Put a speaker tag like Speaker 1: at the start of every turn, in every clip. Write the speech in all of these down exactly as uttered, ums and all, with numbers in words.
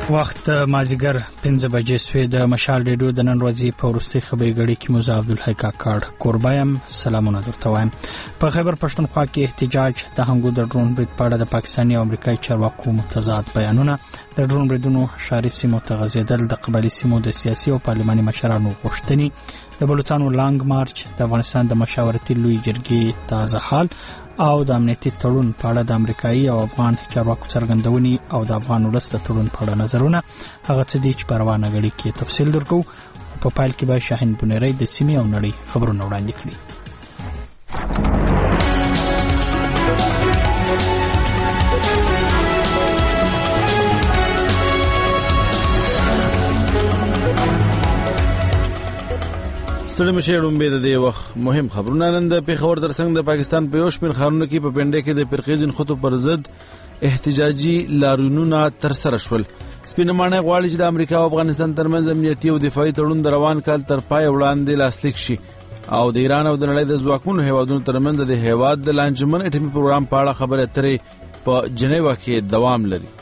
Speaker 1: وخت مازیګر پنځه بجې سوې د مشال ریډیو د نن ورځې په وروستي خبري غړي کې موزه عبدالحی کاکړ کوربایم سلامونه درته وایم. په خیبر پښتونخوا کې احتجاج د هنګو د ډرون برید په اړه د پاکستاني او امریکایي چارواکو متضاد بیانونه، د ډرون بریدونو ښاري سیمو ته غځېدل، د قبایلي سیمو د سیاسي او پارلماني مشرانو غوښتنې، د بلوچستان لانګ مارچ، د افغانستان د مشاورتي لوی جرګې تازه حال او د امنیتي تړون په اړه د امریکایي او افغان چارواکو څرګندونې او د افغان ولس د تړون په اړه نظرونه، هغه څه دي چې په روانه غړي کې تفصیل درکو. په پایل کې به شاهین بنيري د سیمې او نړۍ خبرونه وړاندې کړي.
Speaker 2: سړی مشه رومبه د دې وخت مهم خبرونه نن د پیښور ترڅنګ د پاکستان په یو شمېر ښارونو کې په پنډه کې د فرقې خطو پر ضد احتجاجي لاریونونه تر سره شول. سپینمانه غواړي چې د امریکا او افغانستان ترمنځ امنیتي او دفاعي تړون د روان کال تر پای وړاندې لاسلیک شي او د ایران او د نړۍ د ځواکمنو هیوادونو ترمنځ د هیواد د لانجمن اټومي پروګرام په اړه خبرې اترې په جنیوا کې دوام لري.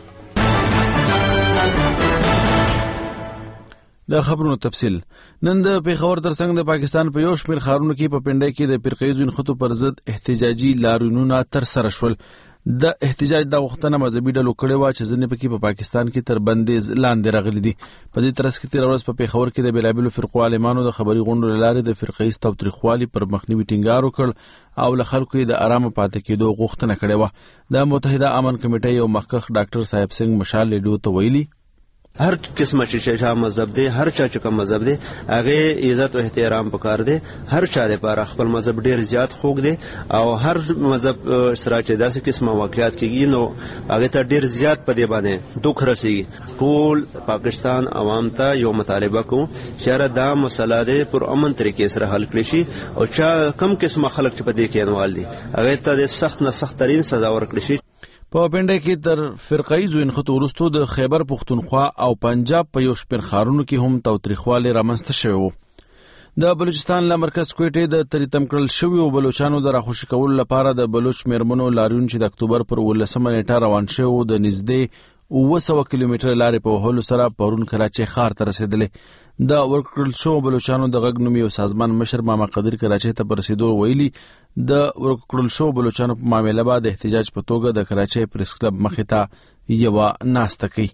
Speaker 2: د خبرونو تفصیل نن د پیښور ترڅنګ د پاکستان په یو شمېر ښارونو کې په پنډه کې د فرقې خطو پر ضد احتجاجي لاریونونه تر سره شول. د احتجاج د غوښتنه مذهبي ډلو کړې وه چې ځینې پکې په پاکستان کې تر بندیز لاندې راغلي دي. په دې ترڅ کې تېره ورځ په پیښور کې د بېلابېلو فرقو عالمانو د خبري غونډو له لارې د فرقیز تاوتریخوالي پر مخنیوي ټینګار وکړ او له خلکو یې د آرامه پاتې کېدو غوښتنه کړې وه. د متحده امن کمیټې یو مخکښ ډاکټر صاحب سنگ مشال ریډیو ته ویلي
Speaker 3: هر قسمه چې چا مذهب دی، هر چا چې کوم مذهب دی، هغه عزت او احترام پکار دی. هر چا لپاره خپل مذهب ډیر زیات خوږ دی او هر مذهب سره چې داسې قسمه واقعیات کېږي نو هغه ته ډیر زیات په دې باندې دوک رسېږي. ټول پاکستان عوام ته یو مطالبه کوم چې دا مسله دې پر امن طریقې سره حل کړي شي او چا کم قسمه خلک چې په دې کې انوال دي هغه ته د سخت نه سخت ترين سزا ورکړي شي.
Speaker 2: په پنډه کې تر فرقایي ځوینخت وروستو د خیبر پښتونخوا او پنجاب په یو شمېر ښارونو کې هم تاوتریخوالی رامنځته شوی و. د بلوچستان له مرکز کوټې د تریتم کړل شویو بلوچانو د راخوشي کولو لپاره د بلوچ میرمنو لاریون چې د اکتوبر پر ولسمه نیټه روان شوی و د نږدې اوه سوه کیلومتره لارې په وهلو سره پرون کراچۍ ښار ته رسېدلې. د ورکړل شوو بلوچانو د غږ نومي یو سازمان مشر ماما قدیر کراچۍ ته په رسېدو ویلي د ورکړل شوو بلوچانو په معامله به د احتجاج په توګه د کراچۍ پریس کلب مخې ته یوه ناسته کوي.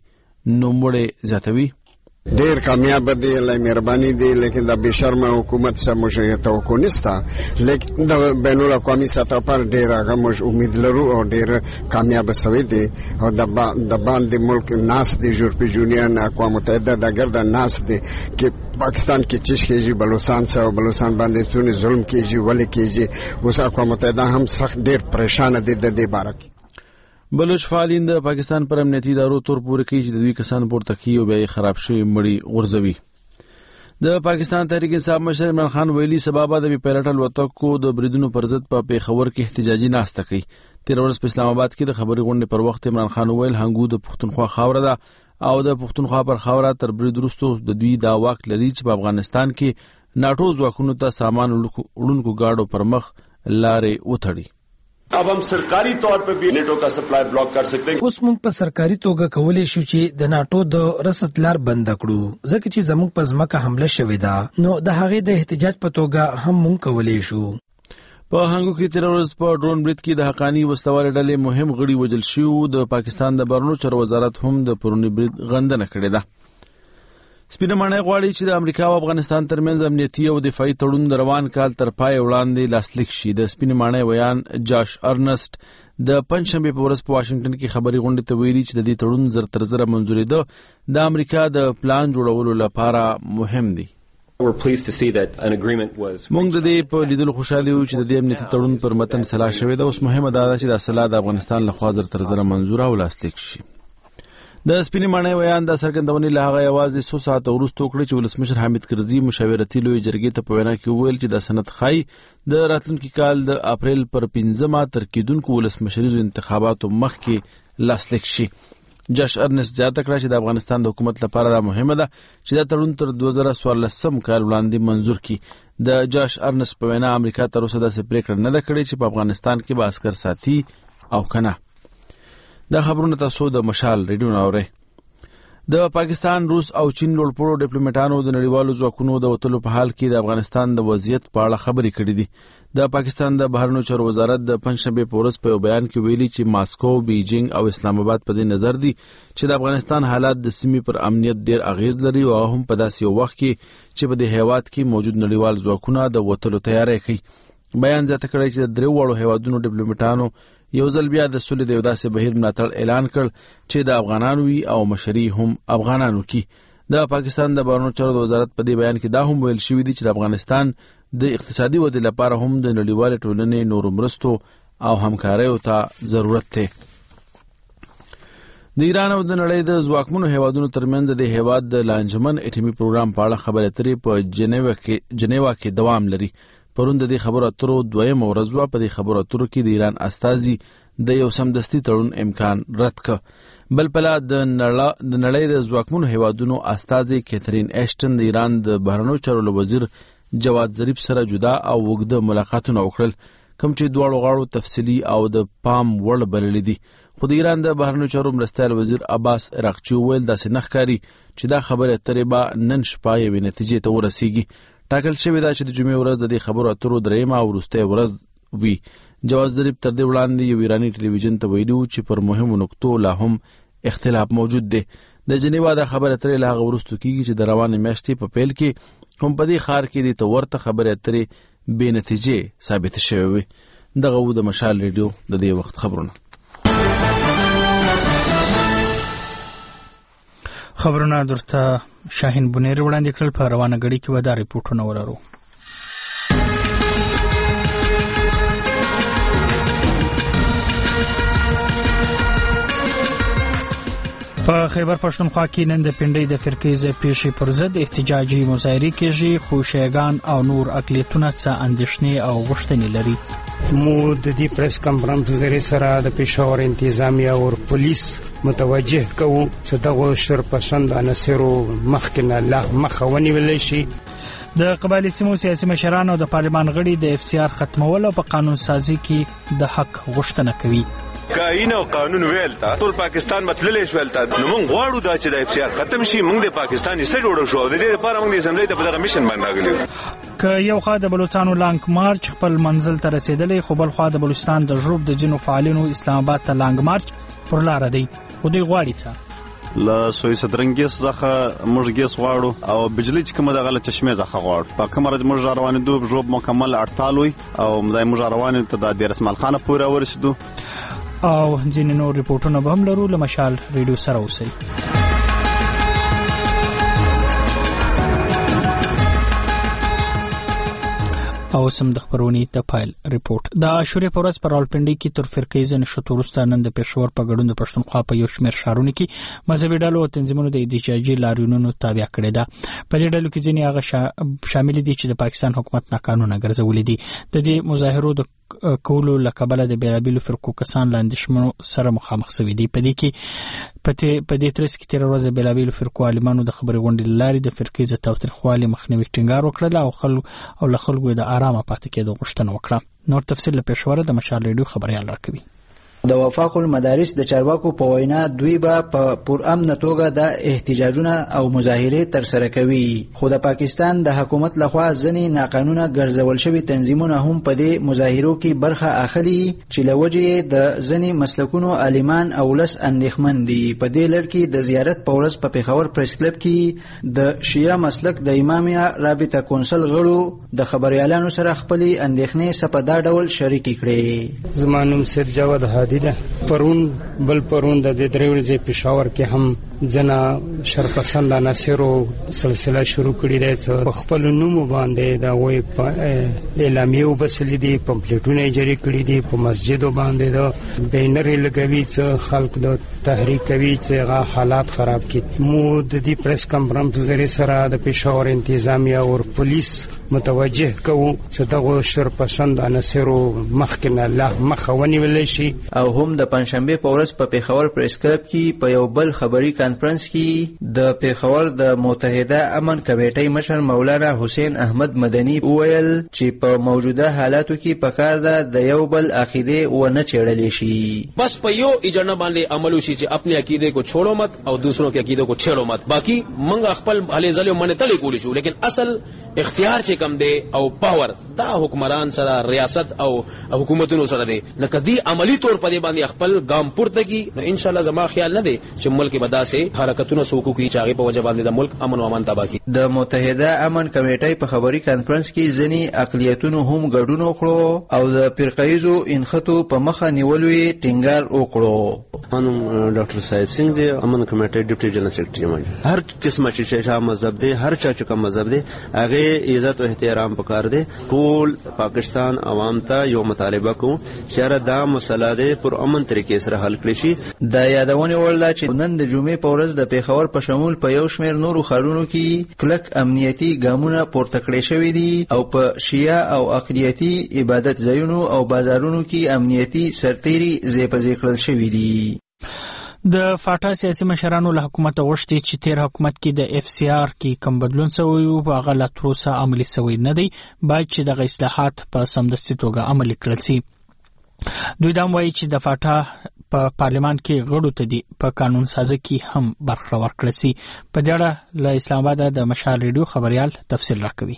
Speaker 2: نوموړی زیاتوي
Speaker 4: ډیر کامیاب دی، الله مهرباني دی، لیکن د بشرمه حکومت سره موږ توقع نشته، لیکن د بین الاقوامي سطح پر ډیر هغه موږ امید لرو او ډیر کامیاب شوی دی او د د باندې ملک ناس دی یورپی یونین اقوام متحده د ګرد ناس دی چې پاکستان کې چیش کېږي بلوچستان سره بلوچستان باندې څونه ظلم کېږي ولې کېږي اوس اقوام متحده هم سخت ډیر پریشان دي د دې باره کې.
Speaker 2: بلوچ فعالین د پاکستان پر امنیتي ادارو تور پورې کوي چې د دوی کسان پورته کوي او بیا یې خراب شوي مړي غورځوي. د پاکستان تحریک انصاف مشر عمران خان ویلي سبا به د بي پایلټ الوتکو د بریدونو پر ضد په پیښور کې احتجاجي ناسته کوي. تېره ورځ په اسلام آباد کې د خبري غونډې پر وخت عمران خان ویل هنګو د پښتونخوا خاوره ده او د پښتونخوا پر خاوره تر برید وروسته د دوی دا واک لري چې په افغانستان کې ناټو ځواکونو ته سامان وړونکو ګاډو پر مخ لارې وتړي.
Speaker 5: अब हम सरकारी तौर पे भी नेटो का सप्लाई ब्लॉक कर सकते हैं.
Speaker 6: اوس موږ په سرکاري توګه کولای شو چې د ناټو د رسد لار بند کړو ځکه چې زموږ په ځمکه حمله شوې ده نو د هغې د احتجاج په توګه هم موږ کولای شو.
Speaker 2: په هنګو کې تېره ورځ په ډرون برید کې د حقاني وسلوالې ډلې مهم غړي وژل شوي. د پاکستان د بهرنیو چارو وزارت هم د پروني برید غندنه کړې ده. سپینمانه غواړي چې د امریکا او افغانستان ترمنځ امنیتي او دفاعي تړون د روان کال تر پای وړاندې لاسلیک شي. د سپینمانه ویان جاش ارنسټ د پنځشنبه په ورځ په واشنگټن کې خبري غونډې ته ویلي چې د دې تړون زر تر زره منځوري ده د امریکا د پلان جوړولو لپاره مهم دي. موږ د دې په لیدلو خوشاله یو چې د دې امنیتي تړون پر متن سلا شوې ده. اوس مهمه ده چې د سلا د افغانستان لخوا زر تر زره منځور او لاسلیک شي. د سپینې ماڼۍ ویان د څرګندونې له هغه یوازې څو ساعته وروسته وکړه چې ولسمشر حامد کرزي مشاورتي لویې جرګې ته په وینا کې وویل چې دا سند ښایي د راتلونکي کال د اپریل پر پنځمه تر کېدونکو ولسمشریزو انتخاباتو مخکې لاسلیک شي. جاش ارنسټ زیاته کړه چې د افغانستان د حکومت لپاره دا مهمه ده چې دا تړون تر دوه زره څوارلسم کال وړاندې منظور کړي. د جاش ارنسټ په وینا امریکا تر اوسه داسې پریکړه نه ده کړې چې په افغانستان کې به عسکر ساتي او کنه. دا خبرونه تاسو د مشال ریډیو اورئ. د پاکستان، روس او چین لوړپوړو ډیپلوماټانو د نړیوالو ځواکونو د وتلو په حال کې د افغانستان د وضعیت په اړه خبرې کړې دي. د پاکستان د بهرنیو چارو وزارت د پنځشنبه په ورځ په یو بیان کې ویلي چې ماسکو، بیجینګ او اسلام آباد په دې نظر دي چې د افغانستان حالات د سیمې پر امنیت ډیر اغیز لري او هم په داسې یو وخت کې چې په دې هیواد کې موجود نړیوال ځواکونه د وتلو تیاری کوي. بیان زیاته کړی چې د درې وړو هیوادونو ډیپلوماټانو یو ځل بیا د سولې د یو داسې بهیر ملاتړ اعلان کړ چې د افغانانو وي او مشري هم افغانانو کی. د پاکستان د بهرنیو چارو وزارت په دې بیان کې دا هم ویل شوی دی چې د افغانستان د اقتصادي ودې لپاره هم د نړیوال ټولنې نورو مرستو او همکاریو ته ضرورت دی. د ایران او د نړۍ د ځواکمنو هیوادونو ترمنځ د هیواد د لانجمن اټومي پروګرام په اړه خبرې اترې په جنیوا کې جنیوا کې دوام لري. پرون د دې خبرو اترو دویم ورځ وه. په دې خبرو اترو کې د ایران استازي د یو سمدستي تړون امکان رد کړ. بل پلا د نړۍ د ځواکمنو هیوادونو استازي کیترین ایشټن د ایران د بهرنیو چارو وزیر جواد ظریف سره جدا او وګړه ملاقاتونه وکړل، کوم چې دواړو غاړو تفصیلی او د پام وړ بللې دي. خو د ایران د بهرنیو چارو مرستیال وزیر عباس عراقچي ویل داسې نه ښکاري چې دا خبره اترې به نن شپه یوې نتیجې ته ورسیږي. ټاکل شوې ده چې د جمعې ورځ د دې خبرو اترو درېیمه او وروستۍ ورځ وي. جواد ظریف تر دې وړاندې یو ایراني ټلویزیون ته ویلي و چې پر مهمو نقطو لا هم اختلاف موجود دی. د جنیوا د خبرې اترې له هغه وروسته کېږي چې د روانې میاشتې په پیل کې هم په دې ښار کې د ته ورته خبرې اترې بې نتیجې ثابتې شوې وې. دغه و د مشال ریډیو د دې وخت خبرونه.
Speaker 1: خبرونه درته شاهین بنیر وړاندې کړل. په روانه غړي کې ودا ریپورتونه ورارو. په خیبر پښتونخوا کې نن د پنډۍ د فرقې ځای پیښې پر ضد احتجاجي مظاهرې کېږي، خو شیعګان او نور اقلیتونه څه اندېښنې او غوښتنې لري.
Speaker 7: مو د دې پریس کانفرنس ذریعہ سره د پېښور انتظامیه او پولیس متوجه کوو چې دغه شرپسند عناصرو مخکنه لا مخه ونیول شي.
Speaker 1: د قبایلي سیمو سیاسي مشران او د پارلمان غړي د اف سی آر ختمول او په قانون سازي کې د حق غوښتنه کوي.
Speaker 5: کاین او قانون ویل تا ټول پاکستان متللې شول تا نو موږ غواړو دا چې د اف سی آر ختم شي. موږ د پاکستان یې سره جوړ شو د دې لپاره موږ د اسمبلی ته په دغه میشن باندې راغلو.
Speaker 1: که یو خوا د بلوچستان لانګ مارچ خپل منزل ته رسیدلې، خو بل خوا د بلوچستان د ژوب د جنو فعالینو اسلام آباد ته لانګ مارچ پر لار دی. خو دوی غواړي څه
Speaker 8: له سوی صدرنګیس څخه موږ ګیس غواړو او بجلی چې کومه دغه چشمه څخه غواړو. په کومه ورځ موږ روانې دوه ژوب مکمل اړتال وي او مدای موږ روانې ته د ډیر اسماعیل خان پورې ورسېدو.
Speaker 1: او ځینې نور ریپورتونه به هم لرو. له مشال ریډیو سره اوسئ. او سم د خبرونې د فایل ریپورت. د عاشورې په ورځ په راولپنډي کې تر فرقې ځنې شتو وروسته نن د پېښور په ګډون د پښتونخوا په یو شمېر ښارونو کې مذهبي ډلو او تنظیمونو د احتجاجي لاریونونو تابع کړې ده. په دې ډلو کې ځینې هغه شا... شامل دي چې د پاکستان حکومت ناقانونه ګرځولې دي. د دې مظاهرو د کولو لکبله د بیلابیلو فرقو کسان لاندېشمنو سره مخامخ شوي دي. په دې کې په دې ترڅ کې تیر ورځ بیلابیلو فرقو عالمانو د خبرې غونډې لاري د فرقې ضد تاوتریخوالي مخنیوي ټینګار وکړل او خلک او له خلکو د آرامه پاتې کېدو غوښتنه وکړه. نور تفصیل له پېښوره د مشال ریډیو خبريال راکوي.
Speaker 9: د وفاق المدارس د چارواکو په وینا دوی به په پرامن توګه د احتجاجونه او مظاهرې تر سره کوي، خو د پاکستان د حکومت لخوا ځنې ناقانونه ګرځول شوي تنظیمونه هم په دې مظاهرو کې برخه اخلي چې لوجې د ځنې مسلکونو عالمان او لس اندېښمن دي. په دې لړ کې د زیارت په ورځ په پېښور پریس کلب کې د شیعه مسلک د امامیه رابطه کونسل غړو د خبريالانو سره خپل اندېښنې سپدا ډول شریک کړي.
Speaker 7: زمانوم سید جواد هادي پرون بل پرون د دې درې ورځې پېښور کې هم جنا شرپسند عناصرو سلسله شروع کړې ده چې په خپل نوم باندې دا وایي په اعلامیه وبسلې دي، پمفلټونه جاری کړي دي، په مسجدو باندې دا بینر لګوي چې خلک د تحریک کوي چې هغه حالات خراب کړي. مو د دې پریس کانفرنس ذریعہ سره د پېښور انتظامیه او پولیس متوجه کوو چې دغه شرپسند عناصرو مخکنه لا مخه ونیول شي.
Speaker 9: او هم د پنځشنبه په ورځ په پېښور پریس کلب کې په یو بل خبري کانفرنس کانفرنس کې د پیښور د متحده امن کمیټې مشر مولانا حسین احمد مدني وویل چې په موجوده حالاتو کې پکار ده د یو بل عقیده ونه چېړلې شي.
Speaker 10: بس په یو ایجنډا باندې عمل وشي چې خپل عقیده کو چھوڑو مت او دوسروں کی عقیده کو چھیڑو مت. باقی منګ خپل علي ظلم منه تلې کولی شو، لیکن اصل اختیار چې کم دی او پاور دا حکمران سره ریاست او حکومتونو سره دی. نه کدی عملی طور په دې باندې خپل ګام پورته کی نو ان شاء الله زما خیال نه دی چې ملک به داسې حرکتونو سوکو کی چاغي په وجه باندې د ملک امن او امان تباہ کی.
Speaker 9: د متحده امن کمیټې په خبري کانفرنس کې ځینی اقلیتونو هم ګډون وکړو او د فرقایزو انخطو په مخه نیولو یې ټینګار وکړو.
Speaker 3: خانم ډاکټر صاحب سنگ دی امن کمیټې ډیپټي جنرال سیکریټري مې هر قسمه چې شاه مذهب دی هر چا چې کوم مذهب دی هغه عزت او احترام پکار دی. ټول پاکستان عوام ته یو مطالبه کوم چې دا مسله ده پر امن طریقې سره حل کړي شي.
Speaker 9: د یادونه ولدا چې نن د جمعې په ورځ د پیښور په شمول په یو شمېر نورو ښارونو کې کلک امنیتي ګامونه پورته کړي شوي دي او په شیعه او اقلیتي عبادت ځایونو او بازارونو کې امنیتي سرتيري ځای په ځای کړل شوي دي.
Speaker 1: د فاټا سیاسي مشرانو له حکومت غوښتي چې تیر حکومت کې د اف سی آر کې کم بدلون شوی او هغه لا تر اوسه عملي شوی نه دی، باید چې د اصلاحات په سمدستي توګه عملي کړل شي. دوی دا وایي چې د فاټا په پارلیمان کې غړو ته دی په قانون سازي کې هم برخه ورکړل شي. په دې اړه له اسلام آباد د مشال ریډیو خبريال تفصیل راکوي.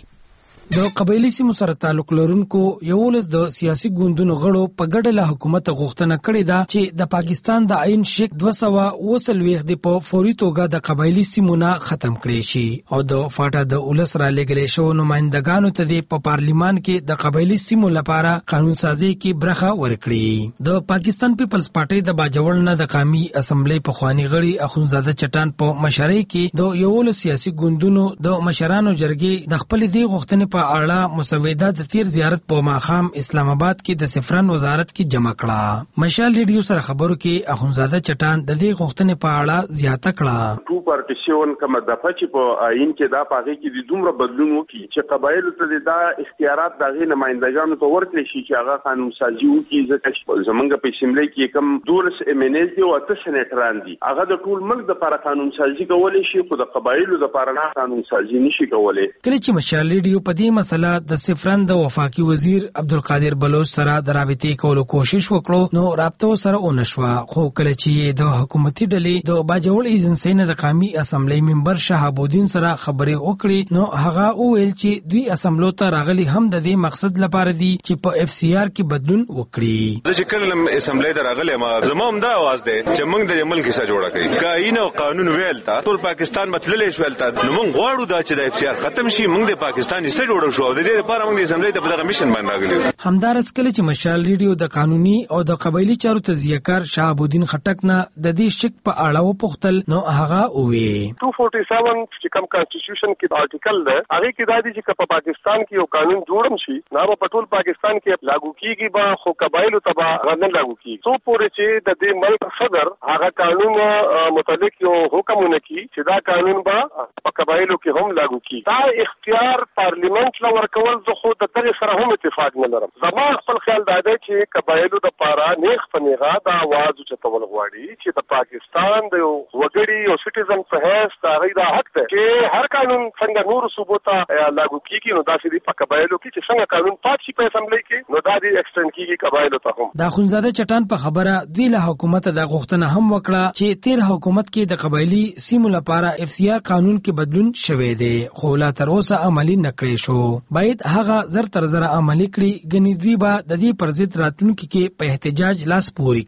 Speaker 6: د قبایلی سیمو سره تعلق لرونکو یولس د سیاسي ګوندونو غړو په ګډه له حکومت غوښتنه کړې ده چې د پاکستان د عین شیک دوه سوه اووه څلوېښت د په فوري توګه د قبایلی سیمو نه ختم کړي شي او د فاټا د ولس را لګلې شو نمائندګانو ته د په پارلیمان کې د قبایلی سیمو لپاره قانون سازي کې برخه ورکړي. د پاکستان پیپلز پارټي د باجوړ نه د قومي اسمبلی په خواني غړي اخونزاده چټان په مشرۍ کې د یولس سیاسي ګوندونو د مشرانو جرګې د خپل دی غوښتنې په اړه مسوده د تیر زیارت په ماخام اسلام آباد کې د سفرن وزارت کې جمع کړه. مشال ریډیو سره خبرو کې اخونزاده چټان د دې غوښتنې په اړه زیاته کړه.
Speaker 11: ټو پارټیشن کوم د فچ په آئین کې دا پاغي کې د دومره بدلون وکړي چې قبایل ته دا اختیارات د غي نمائندګانو ته ورکړي شي چې هغه قانون سازي وکړي. ځکه زمونږ په اسمبلی کې کوم دولس ایم ان ایز دی او اته سېنیټران دي، هغه د ټول ملک د لپاره قانون سازي کولای شي خو د قبایلو د لپاره نه قانون سازي نشي کولای.
Speaker 6: کله چې مشال ریډیو په دې مسله د سفرن د وفاقي وزیر عبدالقادر بلوچ سره د رابطې کولو کوشش وکړو نو رابطه سره ونشوه، خو کله چې د حکومتي ډلې د باجوړ ایجنسی نه د قومي اسمبلی ممبر شهاب الدین سره خبرې وکړي نو هغه وویل چې دوی اسمبلو ته راغلي هم د دې مقصد لپاره دي چې په اف سی آر کې بدلون وکړي.
Speaker 5: چې کله اسمبلی ته راغلي ما زموږ دا आवाज دی چې موږ د ملک څخه جوړه کړی قانون او قانون ویل تا ټول پاکستان متللې شویل تا نو موږ غواړو دا چې د اف سی آر ختم شي، موږ د پاکستان څخه جوړو شو د دې لپاره موږ د اسمبلی ته په دغه میشن باندې راغلي.
Speaker 6: همدارس کله چې مشال ریډیو د قانوني او د قبایلی چارو تزیهکار شهاب الدین خټک نه د دې شک په اړه وپوښتل نو هغه ووی
Speaker 11: دو سو سینتالیس چې کوم کانسټیټیوشن کې آرټیکل ده هغه کې دا دي چې په پاکستان کې یو قانون جوړم شي نو په ټول پاکستان کې لاګو کیږي به خو قبایلو ته به نه لاګو کیږي. سو پورې چې د دې ملک صدر هغه قانون متعلق یو حکمونه کی چې دا قانون به په قبایلو کې هم لاګو کیږي. دا اختیار پارلیمنت لا ورکول زه خو د دغه سره هم اتفاق نه لرم. زما خپل خیال دا دی چې قبایلو د پاره نیغ په نیغه دا आवाज چتول غواړي چې د پاکستان د وګړي او سټیزن په هیڅ دا غي دا حق دی چې هر قانون څنګه نور صوبو ته لاګو کیږي نو دا چې په قبایلو کې چې څنګه قانون پات شي په اسمبلی کې نو دا دې ایکسټند کیږي قبایلو ته هم.
Speaker 6: دا خونزاده چټان په خبره دوی له حکومت د غوښتنه هم وکړه چې تیر حکومت کې د قبایلی سیمو لپاره اف سی آر قانون کې بدلون شوه دی خو لا تر اوسه عملی نکړي شو. باید هغه زر تر زر عملی کړي غنی دوی به د دې پر ضد راتلونکي کې په احتجاج لاس پوري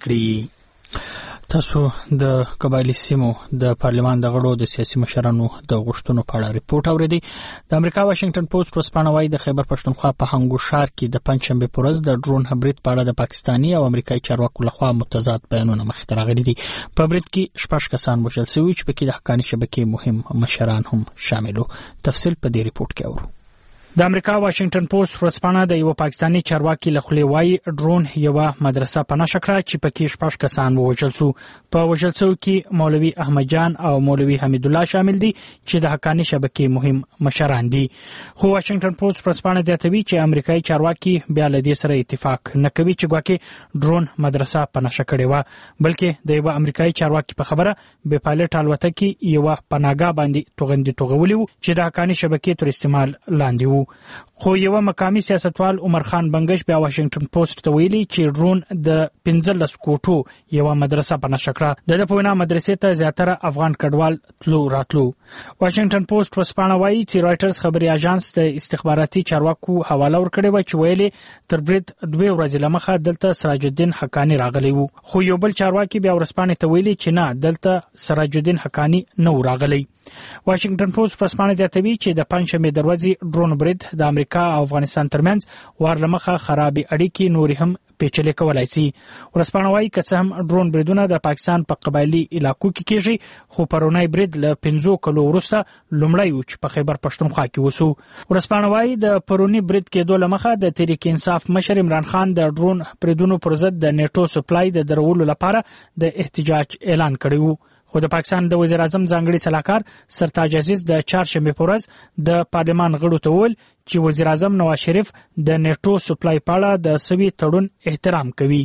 Speaker 6: کړي.
Speaker 1: تاسو د قبایلی سیمو د پارلیمان د غړو د سیاسي مشرانو د غوښتنو په اړه ریپورت اوریدي. د امریکا واشنگټن پوسټ ورسپانه وايي د خیبر پښتونخوا په هنګو ښار کې د پنځشنبه پر ورځ د ډرون هبرید په اړه د پاکستاني او امریکایي چارواکو لخوا متضاد بیانونه مخې ته راغلي دي. په هبرید کې شپږ کسان وژل شوي چې پکې د حقاني شبکې مهم مشران هم شامل وو. تفصیل په دې ریپورت کې اورو. د امریکا واشنگټن پوسټ ورځپاڼه د یو پاکستانی چارواکي له خولې وایي ډرون یو مدرسه په نشه کړه چې پکې شپږ کسان ووژل شو. په وژل شوو کې مولوي احمد جان او مولوي حمید الله شامل دي چې د حقانی شبکې مهم مشران دي. خو واشنگټن پوسټ ورځپاڼه زیاتوي چې امریکایي چارواکي بیا له دې سره اتفاق نه کوي چې ګواکې ډرون مدرسه په نشه کړې و، بلکې د یو امریکایي چارواکي په خبره بې پایلټ الوتکې یو پناهګاه باندې توغندي توغولي چې د حقانی شبکې تر استعمال لاندې و. خو یو مقامی سیاستوال عمر خان بنگش بیا واشنگټن پوسټ ته ویلي چې ډرون د پنځلس کوټو یو مدرسه په نشه کړه. د په وینا مدرسې ته زیاتره افغان کډوال تلو راتلو. واشنگټن پوسټ ورځپاڼه وایي چې رائټرز خبري اژانس د استخباراتي چارواکو حواله ورکړې و چې ویلي تر برید دوه ورځې لمخه دلته سراج الدین حقانی راغلی وو، خو یو بل چارواکي بیا ورځپاڼې ته ویلي چې نه، دلته سراج الدین حقانی نه راغلی. واشنگټن پوسټ ورځپاڼه زیاتوي چې د پنځمې د ورځې ډرون برید د امریکا او افغانستان ترمنځ ورلمخه خرابې اړیکې نور هم پیچلې کولای شي. ورځپاڼه وايي که څه هم ډرون بریدونه د پاکستان په قبایلی علاقو کې کیږي، خو پرونی برید له پنځو کلو وروسته لومړی و چې په خیبر پښتونخوا کې وسو. ورځپاڼه وايي د پرونی برید کېدو لمخه د تحریک انصاف مشر عمران خان د ډرون بریدونو پر ضد د نیټو سپلای د درولو لپاره د احتجاج اعلان کړی و. خو د پاکستان د وزیر اعظم ځانګړي سلاکار سرتاج عزیز د چهارشنبه په ورځ د پارلمان غړو ته وویل چې وزیر اعظم نواز شریف د نیټو سپلای په اړه د سوي تړون احترام کوي.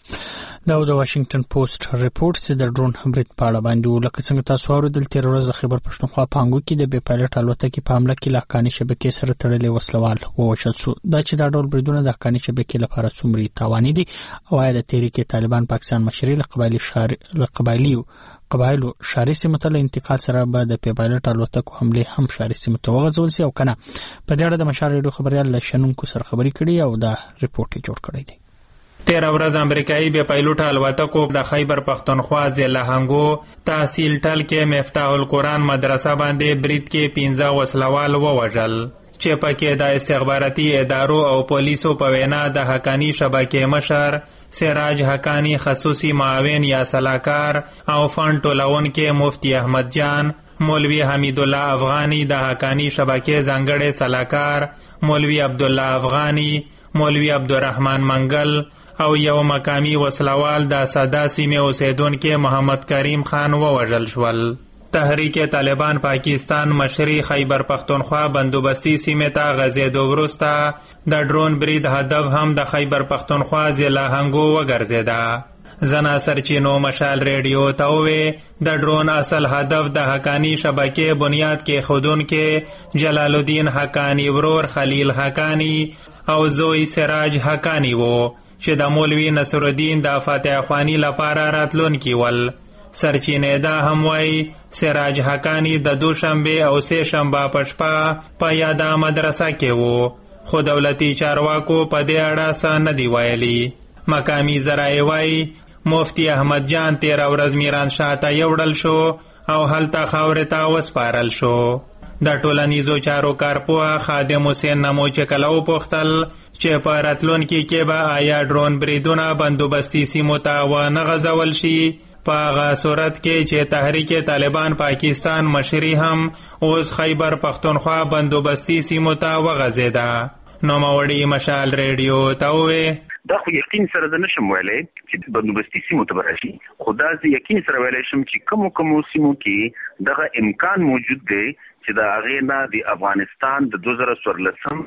Speaker 1: دا د واشنگټن پوسټ ریپورت چې د ډرون برید په اړه باندې لکه څنګه تاسو اوریدل تیر ورځ د خیبر پښتونخوا پانګو کې د بې پایلټ الوتکې په حمله کې لاکاني شبکې سره تړلې وسلوال ووژل شو. دا چې دا ډول بریدونه د حقانی شبکې لپاره څومره تاواني دي او آیا د تحریک طالبان پاکستان مشري له قبایلی شهر له قبایلی قبایلو شاري سیمو ته انتقال سره به د پیپایلټ الوتکو حمله هم شاري سیمو ته وغځول شي او کنه. په دې اړه د مشال ریډیو خبريال لشنونکو سره خبري کړي او دا ریپورت جوړ کړی دی.
Speaker 12: تیر ورځ امریکایي بې پایلوټ الوتکو د خیبر پښتونخوا ضلع هنګو تحصیل ټل کې مفتاح القرآن مدرسه باندې برید کې پنځه وسلوال ووژل چې پکې د استخباراتي ادارو او پولیسو په وینا د حقانی شبکې مشر سراج حقانی خصوصي معاون یا سلاکار او فند ټولونکي مفتی احمد جان، مولوی حمید الله افغانی د حقانی شبکې ځانګړی سلاکار، مولوی عبدالله افغانی، مولوی عبدالرحمن منگل او یو مقامی وسلوال د صدا سیمې اوسیدونکي محمد کریم خان ووژل شول. تحریک طالبان پاکستان مشري خیبر پښتونخوا بندوبستي سیمه ته غځېدو وروسته د ډرون برید هدف هم د خیبر پښتونخوا ضلع هنګو وګرځېده. زنا سرچینو مشال ریډیو ته وې د ډرون اصل هدف د حقانی شبکې بنیاد کې خودونکو جلال الدین حقانی ورور خلیل حقانی او زوی سراج حقانی وو چې د مولوی نصر الدین د فاتح خوانی لپاره راتلونکي ول. سرچینه دا هم وای سراج حقانی د دوشنبه او سه شنبه په شپه په یاده مدرسه کې وو، خو دولتي چارواکو په دې اړه څه نه دی ویلي. مقامی ذرایع وای مفتی احمد جان تیر ورځ میران شاه ته یوړل شو او هلته خاورې ته وسپارل شو. د ټولنیزو چارو کارپوه خادم حسین نمو چې کله وپوښتل چې په راتلونکي کې به آیا ډرون بریدونه بندوبستي سیمو ته ونه غځول شي، په هغه صورت کې چې تحریک طالبان پاکستان مشري هم اوس خیبر پښتونخوا بندوبستي سیمو ته وغځېده. نوموړي مشال ریډیو ته وویل
Speaker 13: دا خو یقین سره د نشم ویلی چې بندوبستي سیمو ته به راشي، خو دا زه یقین سره ویلی شم چې کومو کومو سیمو کې دغه امکان موجود دی چې د هغې نه د افغانستان د دوه زره څوارلسم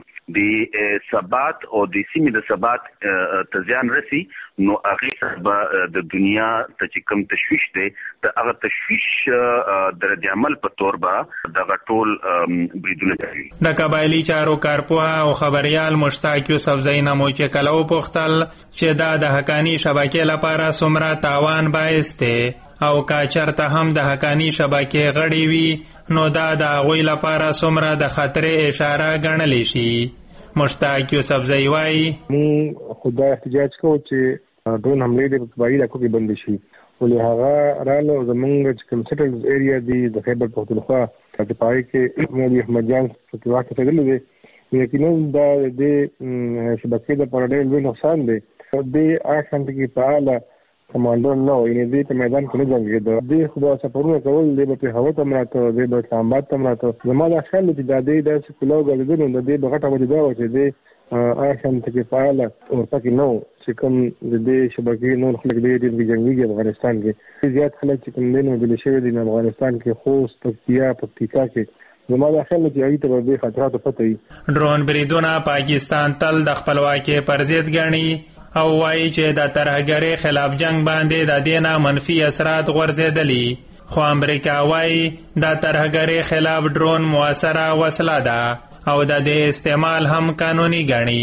Speaker 13: د ثبات او د سیمې د ثبات ته زیان رسي، نو هغې سره به د دنیا ته چې کوم تشویش دی د هغه تشویش د رد عمل په طور به دغه ټول بریدونه کوي.
Speaker 12: د قبایلي چارو کارپوه او خبریال مشتاق یوسفزی نمو چې کله وپوښتل چې دا د حقانی شبکې لپاره څومره تاوان باعث دی او که چېرته هم د حقانی شبکې غړي وي نو دا د هغوی لپاره څومره د خطرې اشاره ګڼلی شي. مشتاق یوسفزی وایي
Speaker 14: موږ خو دا احتجاج کوو چې ډرون حملې د قبایلي علاقو کې بندې شي، ولې هغه راله زموږ چې کوم سیټلز ایریا دی د خیبر پښتونخوا په پای کې مولوي احمد جان په واقع کېدلی دی، یقینا دا د شبکې د لپاره ډېر لوی نقصان دی. د هغه شانتي کې فعاله کمانډر نه وي نه دې په میدان کې نه جنګېده. دې خو به سفرونه کول، دې به پېښور ته هم راته، دې به اسلام آباد ته هم راته. زما دا خیال دی چې دا دې داسې کلاو ګرځېدل نو د دې به غټه وجه دا وه چې دې هغه شان ته کې فعاله ورپکې نه و چې کوم د دې شبکې نور خلک ډېر ډېر جنګېږي افغانستان کې. زیات خلک چې کوم دی نو وژل شوي دي افغانستان کې، خوست، پکتیا، پکتیکا کې. زما دا خیال چې هغوی ته به دې خطراتو پته وي.
Speaker 12: ډرون بریدونه پاکستان تل د خپلواکۍ پر ضد ګڼي او وایي چې د ترهګرۍ خلاف جنگ باندې د دې نه منفي اثرات غورځېدلي. خو امریکا وایي د ترهګرۍ خلاف ډرون مؤثره وسله ده او د دې استعمال هم قانوني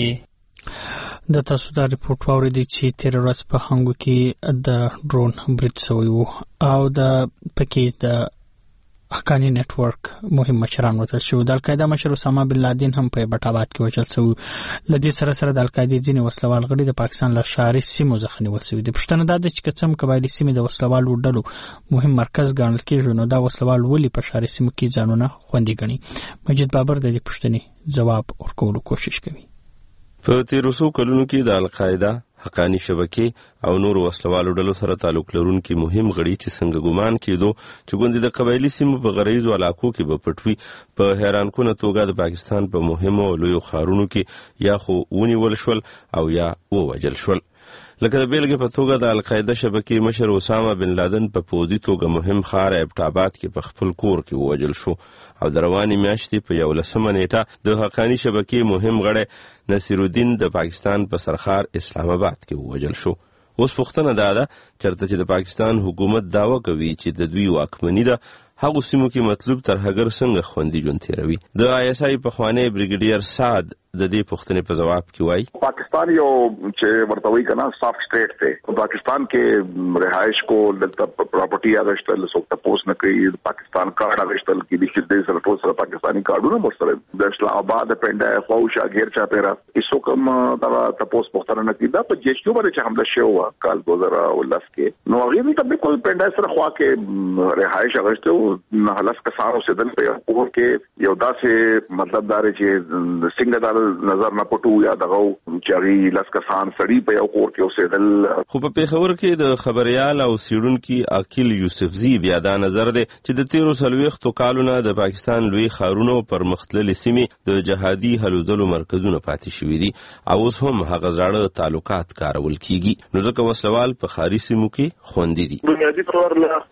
Speaker 12: ګڼي.
Speaker 1: د تاسو دا ریپورت واورېدئ چې تېره ورځ په هانګو کې د ډرون برید سوی و او د پکې د حقانی نیټورک مهم مشران وژل شوي. د القاعده مشر اسامه بن لادن هم په ایبټ آباد کې وژل شوی. له دې سره سره د القاعدې ځینې وسلوال غړي د پاکستان له ښاري سیمو څخه نیول شوي دي. پوښتنه دا ده چې که څه هم قبایلي سیمې د وسلوالو ډلو مهم مرکز ګڼل کېږي، نو دا وسلوال ولې په ښاري سیمو کې ځانونه خوندي ګڼي؟ مجید بابر د دې پوښتنې ځواب ورکولو کوشش کوي.
Speaker 15: په تیرو څو کلونو کې د القاعده، حقانی شبکې او نور وسلوالو ډلو سره تعلق لرونکي مهم غړي چې څنګه ګمان کېدو چې ګوندې د قبایلي سیمو په غریزو علاقو کې به پټوي، په حیرانکونه توګه د پاکستان په مهمو لویو ښارونو کې یا خو ونیول شول او یا ووژل شول. لکه د بیلګې په توګه د القاعده شبکې مشر اسامه بن لادن په پوځي توګه مهم ښار ایبټ آباد کې په خپل کور کې ووژل شو او د روانې میاشتې په یولسمه نیټه د حقانی شبکې مهم غړی نصیر الدین د پاکستان په سرخار اسلام آباد کې ووژل شو. اوس پوښتنه دا ده چېرته چې د پاکستان حکومت دعوه کوي چې د دوی واکمني ده، هغو سیمو کې مطلوب ترهګر څنګه خوندي ژوند تېروي؟ د آی اس آی پخوانی بریګیډیر سعد د دې پوښتنې په ځواب کې وایي
Speaker 16: پاکستان یو چې ورته وایي که نه سافټ سټیټ دی. په پاکستان کې رهایش کول، دلته پراپرټي اخیستل، څوک تپوس نه کوي. پاکستان کارډ اخیستل کېدای شي دې سره ټول سره پاکستاني کارډونه ورسره د اسلام آباد پنډه خواوشا غیر چاپېره هېڅوک هم دا تپوس پوښتنه نه کوي. دا په جی ایچ کیو باندې چې حمله شوې وه کال دو زره اوولس کې، نو هغې دلته بالکل پنډه سره خوا کې رهایش اخیستی و. نهه لس کسان اوسېدل په یو کور کې. یو داسې مطلب دا دی چې څنګه دا نظر نه پټو یا دغه چې هغې لس کسان سړي په یو کور کې اوسېدل.
Speaker 15: خو په پېښور کې د خبریال او څېړونکي عقیل یوسفزي بیا دا نظر دی چې د تېرو څلوېښتو کالو نه د پاکستان لوی ښارونو پرمختللې سیمې د جهادي هلو ځلو مرکزونه پاتې شوي دي او اوس هم هغه زاړه تعلقات کارول کېږي، نو ځکه وسلوال په ښاري سیمو کې خوندي دي.
Speaker 17: بنیادي طور له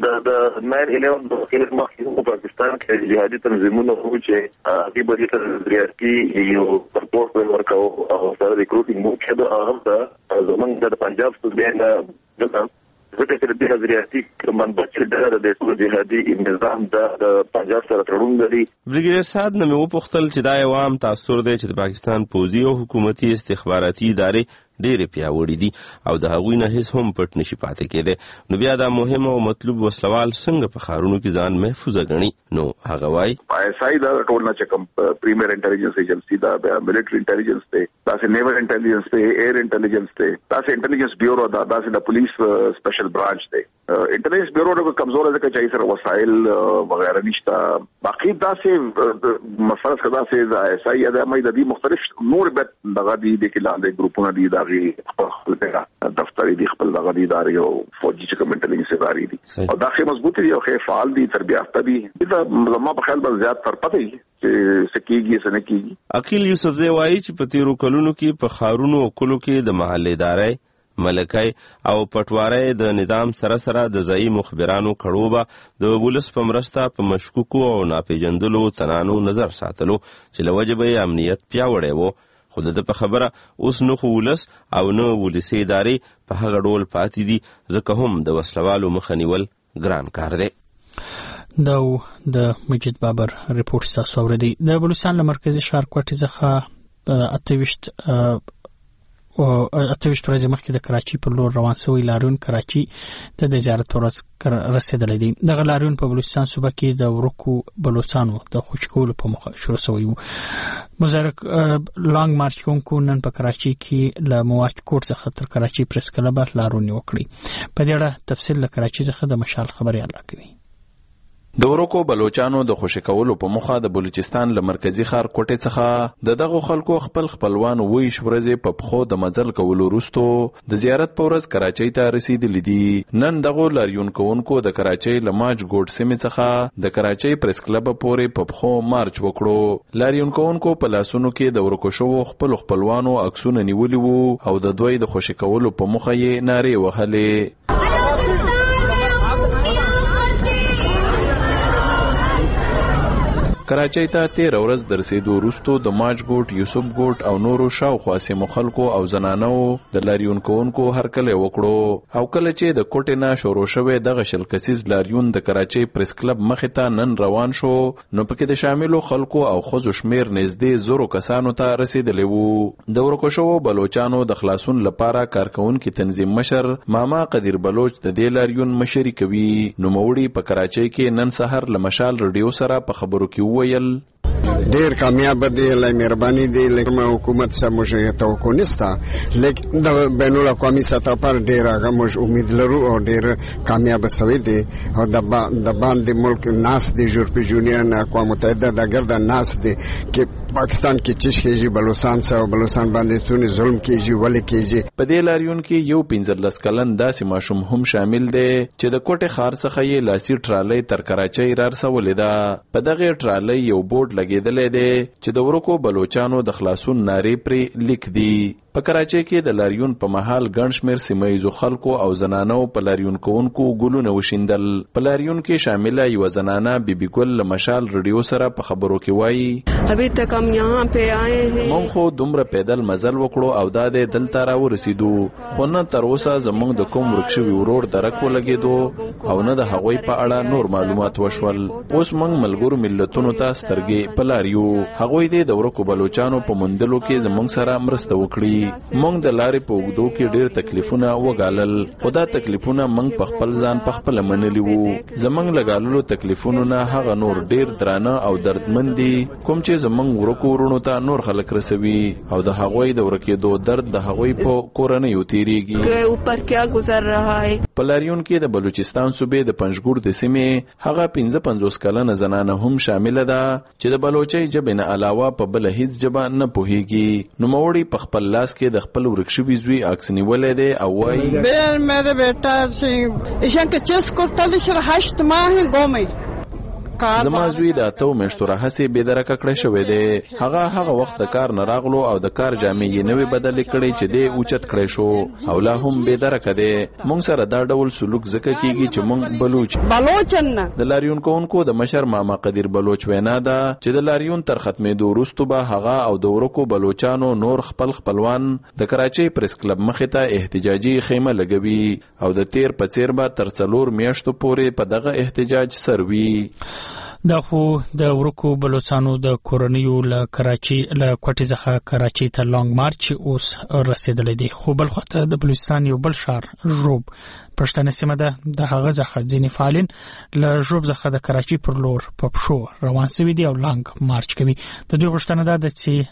Speaker 17: د ناین الیون د واقعیت مخکې په پاکستان کې جهادي تنظیمونه وو چې هغې به دې ته ریاستي یو سپورټ ورکاو او سره ریکروټینګ مو کېده. هغه ته زمونږ د پنجاب صوبې نه دلته ځکه چې د دې ریاستي منبع چې ده د ټول جهادي نظام د پنجاب سره تړون لري.
Speaker 15: بریګیډیر سعد نه مې وپوښتل چې دا یو عام تاثر دی چې د پاکستان پوځي او حکومتي استخباراتي ادارې ډېرې پیاوړي دي او د هغوی نه هیڅ هم پټ نشي پاتې کېدی، نو بیا دا مهم او مطلوب وسلوال څنګه په ښارونو کې ځان محفوظه ګڼي؟ نو هغه وایي
Speaker 16: آی اس آی دا ټول نه چې کوم پریمیر انټلیجنس ایجنسي دا ملټري انټلیجنس دی، داسې نیول انټلیجنس دی، ایر انټلیجنس دی، داسې انټلیجنس بیورو دا، داسې د پولیس سپیشل برانچ دی. انټلیجنس بیورو ډېر کمزوره ځکه چې سره وسایل وغیره نشته. باقي داسې مثلا داسې د آی اس آی یا د امای د دې مختلف نور بت دغه دي د کې لاندې ګروپونه دي دا خپل دفتر دي، خپل دغه دي ادارې او فوجي چې کوم انټلیجنس ادارې دي او دا ښه مضبوط دي او ښه فعال دي، تربیته دي. دا زما په خیال باندې زیات تر پته وي چې څه کېږي څه نه کېږي.
Speaker 15: عقیل یوسفزی وایي چې په تېرو کلونو کې په ښارونو او کلو کې د محلهدارۍ، ملکۍ او پټوارۍ د نظام سره سره د ځایي مخبرانو کړوبه د ولس په مرسته په مشکوکو او ناپېژندلو تنانو نظر ساتلو چې له وجې به یې امنیت پیاوړی و. خو د ده په خبره اوس نه خو ولس او نه ولسي ادارې په هغه ډول پاتې دي، ځکه هم د وسلوالو مخه نیول ګران کار دی.
Speaker 1: دا د مجید بابر ریپورټ تاسو اورېدی. د بلوچستان له مرکزي ښار کوټې څخه اته ویشت اته ویشت ورځې مخکې د کراچي پر لور روان شوی لاریون کراچي ته د زیارت پر ورځ رسېدلی دی. دغه لاریون په بلوچستان صوبه کې د ورکو بلوچانو د خوشي کولو په موخه شروع شوی و. مظاهره لانګ مارچ کوونکو نن په کراچي کې له مواج کوټ څخه تر کراچي پریس کلبه لاریون وکړي. په دې اړه تفصیل له کراچي څخه د مشال خبريال راکوي.
Speaker 2: د ورکو بلوچستانو د خوشی کولو په مخه د بلوچستان له مرکزی ښار کوټې څخه د دغه خلکو خپل خپلوان ویش ورځې په پخو د مزل کولو وروسته د زیارت په ورځ کراچۍ ته رسیدلي دي. نن دغه لاریون کوونکو د کراچۍ له ماج ګوډ سیمې څخه د کراچۍ پریس کلب پورې په پخو مارچ وکړو. لاریون کوونکو په لاسونو کې د ورکو شوو خپل خپلوانو عکسونه نیولي وو او د دوی د خوشی کولو په مخه یې نارې وهلې. کراچۍ ته تیر ورځ د رسیدو وروسته د ماج ګوټ، یوسف ګوټ او نورو شاوخوا سیمو خلکو او زنانو د لاریون کوونکو هرکلی وکړو او کله چې د کوټې نه شروع شوی دغه شل کسیز لاریون د کراچۍ پریس کلب مخې ته نن روان شو نو پکې د شاملو خلکو او ښځو شمیر نږدې زرو کسانو ته رسیدلی وو. د ورکو شوو بلوچانو د خلاصون لپاره کارکونکي تنظیم مشر ماما قدیر بلوچ د دې لاریون مشري کوي. نوموړي په کراچۍ کې نن سحر له مشال رادیو سره په خبرو کې ویل
Speaker 4: ډیر کامیاب دی، الله مهرباني دی، لیکن حکومت سره موږ توقع نشته، لیکن د بین الاقوامي سطح پر ډیر هغه موږ امید لرو او ډیر کامیاب شوی دی او د باندې ملک ناس دی یورپی یونین اقوام متحده د ګرد ناس دی کې پاکستان کې چش کېږي بلوچستان سره بلوچستان باندې څونه ظلم کېږي ولې کېږي. په دې لاریون کې یو پنځلس کلن داسې ماشوم هم شامل دی چې د کوټې ښار څخه یې لاسي ټرالۍ تر کراچۍ رارسولې ده. په دغه ټرالۍ یو بورډ لګېدلی دی چې د ورکو بلوچانو د خلاصون نارې پرې لیک دي. په کراچۍ کې د لاریون په مهال ګڼ شمېر سیمه ییزو خلکو او زنانو په لاریون کوونکو ګلونه وشیندل. په لاریون کې شامله یوه زنانه بیبي ګل له مشال رادیو سره په خبرو کې وایي
Speaker 18: ابھی تک ہم یہاں پہ آئے ہیں
Speaker 2: مونږ خو دومره پیدل مزل وکړو او دا د دلته راورسېدو خو نه تر اوسه زموږ د کوم ورک شوي ورور درک ولګېدو او نه د هغوی په اړه نور معلومات وشول. اوس موږ ملګرو ملتونو ته سترګې په لار یو. هغوی دې د ورکو بلوچانو په موندلو کې زموږ سره مرسته وکړي. مونږ د لارې په اوږدو کې ډېر تکلیفونه وګالل خو دا تکلیفونه مونږ په خپل ځان په خپله منلي وو. زموږ له ګاللو تکلیفونو نه هغه نور ډېر درانه او دردمن دي کوم چې زموږ ورکو وروڼو ته نور خلک رسوي او د هغوی د ورکېدو درد د هغوی په کورنیو تېرېږي. په لاریون کې د بلوچستان صوبې د پنجګور د سیمې هغه پنځه پنځوس کلنه زنانه هم شامله ده چې د بلوچۍ ژبې نه علاوه په بله هیڅ ژبه نه پوهېږي. نوموړي په خپل لاس کې د خپل ورک شوي زوی عکس نیولی دی او وایي
Speaker 19: میرے بیٹا ایشان که چیز کرتلی شر هشت ماه گومی
Speaker 2: زما زوی د اتو میاشتو راهیسې بې درکه کړی شوی دی. هغه هغه وخت د کار نه راغلو او د کار جامې یې نوې بدلې کړې چې دی اوچت کړی شو او لا هم بې درکه دی. موږ سره دا ډول سلوک ځکه کېږي چې موږ بلوچ
Speaker 19: بلوچن نه.
Speaker 2: د لاریون کوونکو د مشر ماما قدیر بلوچ وینا ده چې د لاریون تر ختمېدو وروسته به هغه او د ورکو بلوچانو نور خپل خپلوان د کراچۍ پریس کلب مخې ته احتجاجي خیمه لګوي او د تیر په څیر به تر څلور میاشتو پورې په دغه احتجاج سر وي.
Speaker 1: دا خو د ورکو بلوچستانو د کورنیو له کراچۍ له کوټې څخه کراچۍ ته لانګ مارچ اوس رسیدلی دی. خو بل خواته د بلوچستان یو بل ښار ژوب پښتنه سیمه ده د هغه څخه ځینې فعالین له ژوب څخه د کراچۍ پر لور په پښو روان سوي دي او لانګ مارچ کوي. د دوی غوښتنه ده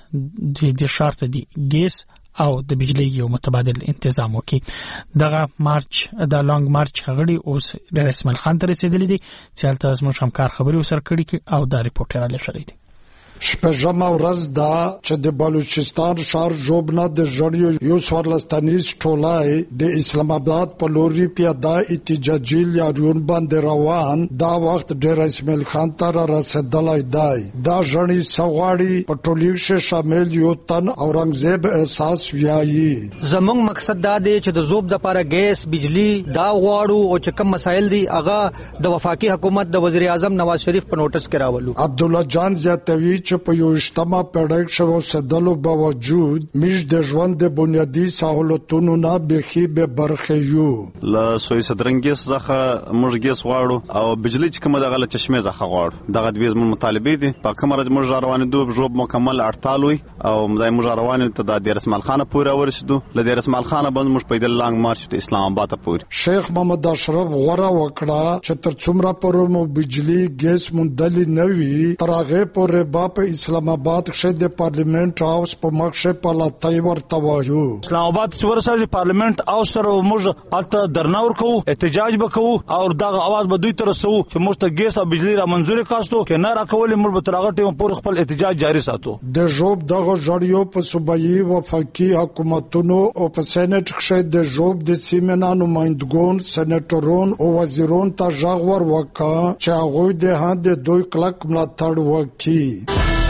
Speaker 1: چې د ښار ته د ګیس او د بجلی یو متبادل انتظام وکړي. دغه مارچ د لانګ مارچ غړي اوس د اسماعیل خان ته رسیدلي دي چې هلته زموږ همکار خبري ورسره کړي او دا ریپورټ را لېږلی دی.
Speaker 20: شپږمه ورځ دا چې د بلوچستان ښار ژوب نه د ژړیو یو څوارلس تنیز ټولای د اسلام آباد په لوري پیاده احتجاجي لاریون باندې روان دا وخت ډېر اسماعیل خان ته را رسېدلی دی. دا ژړی سغواړي په ټولیک کې شامل یو تن اورنګزیب احساس ویایي
Speaker 21: زموږ مقصد دا دی چې د ژوب دپاره ګیس بجلی دا غواړو او چې کوم مسایل دي هغه د وفاقي حکومت د وزیر اعظم نواز شریف په نوټس کې راولو.
Speaker 20: عبدالله جان زیاتوي چې په یوشتمه پیړۍ کې اوسېدلو باوجود موږ د ژوند د بنیادي سهولتونو نه بیخي بې برخې یو.
Speaker 8: له سوی صدرنګیس څخه موږ ګیس غواړو او بجلی چې کومه دغه له چشمې څخه غواړو. دغه دوې زموږ مطالبې دي. په کومه ورځ موږ راروانېدو ژوب مکمل اړتال وي او موږ راروانېدو ته د دیر اسماعیل خانه پورې راورسېدو. له دیر اسماعیل خانه باندې موږ پیدل لانګ مارچ ته اسلام آباد ته پورې.
Speaker 20: شیخ محمد اشرف غوره وکړه چې تر څومره پورې مو بجلی ګیس موندلې نه وي تر هغې پورې به په اسلام آباد کې د پارلیمنت هاوس په مخ په لاتای ورته وایو.
Speaker 7: اسلام آباد ورسره پارلیمنت هاوس سره موږ الته درنا ورکو، احتجاج وکړو او دغه आवाज به دوی تر سو چې موږ ته ګیس او بجلی را منزور کاستو کې نه راکولې موږ به تر هغه ټیم پورې خپل احتجاج جاری ساتو.
Speaker 20: د جوب دغه جړیو په صوبایي وفاقي حکومتونو او په سېنات کې د جوب د سیمنا نمائندګون سېناتورون او وزیرون ته ژغور وکړه چې هغه د هند دوی کلک ملاتړ وکړي.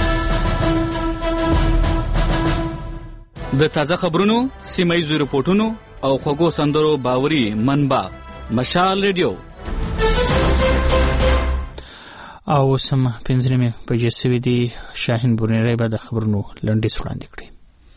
Speaker 22: د تازه خبرونو، سیمایي رپورټونو او خوږو سندرو باوري منبع مشال ریډیو.
Speaker 1: او سم پنځمه بجې سوي دي. شاهین بونیری به د خبرونو لنډیز وړاندې کړي.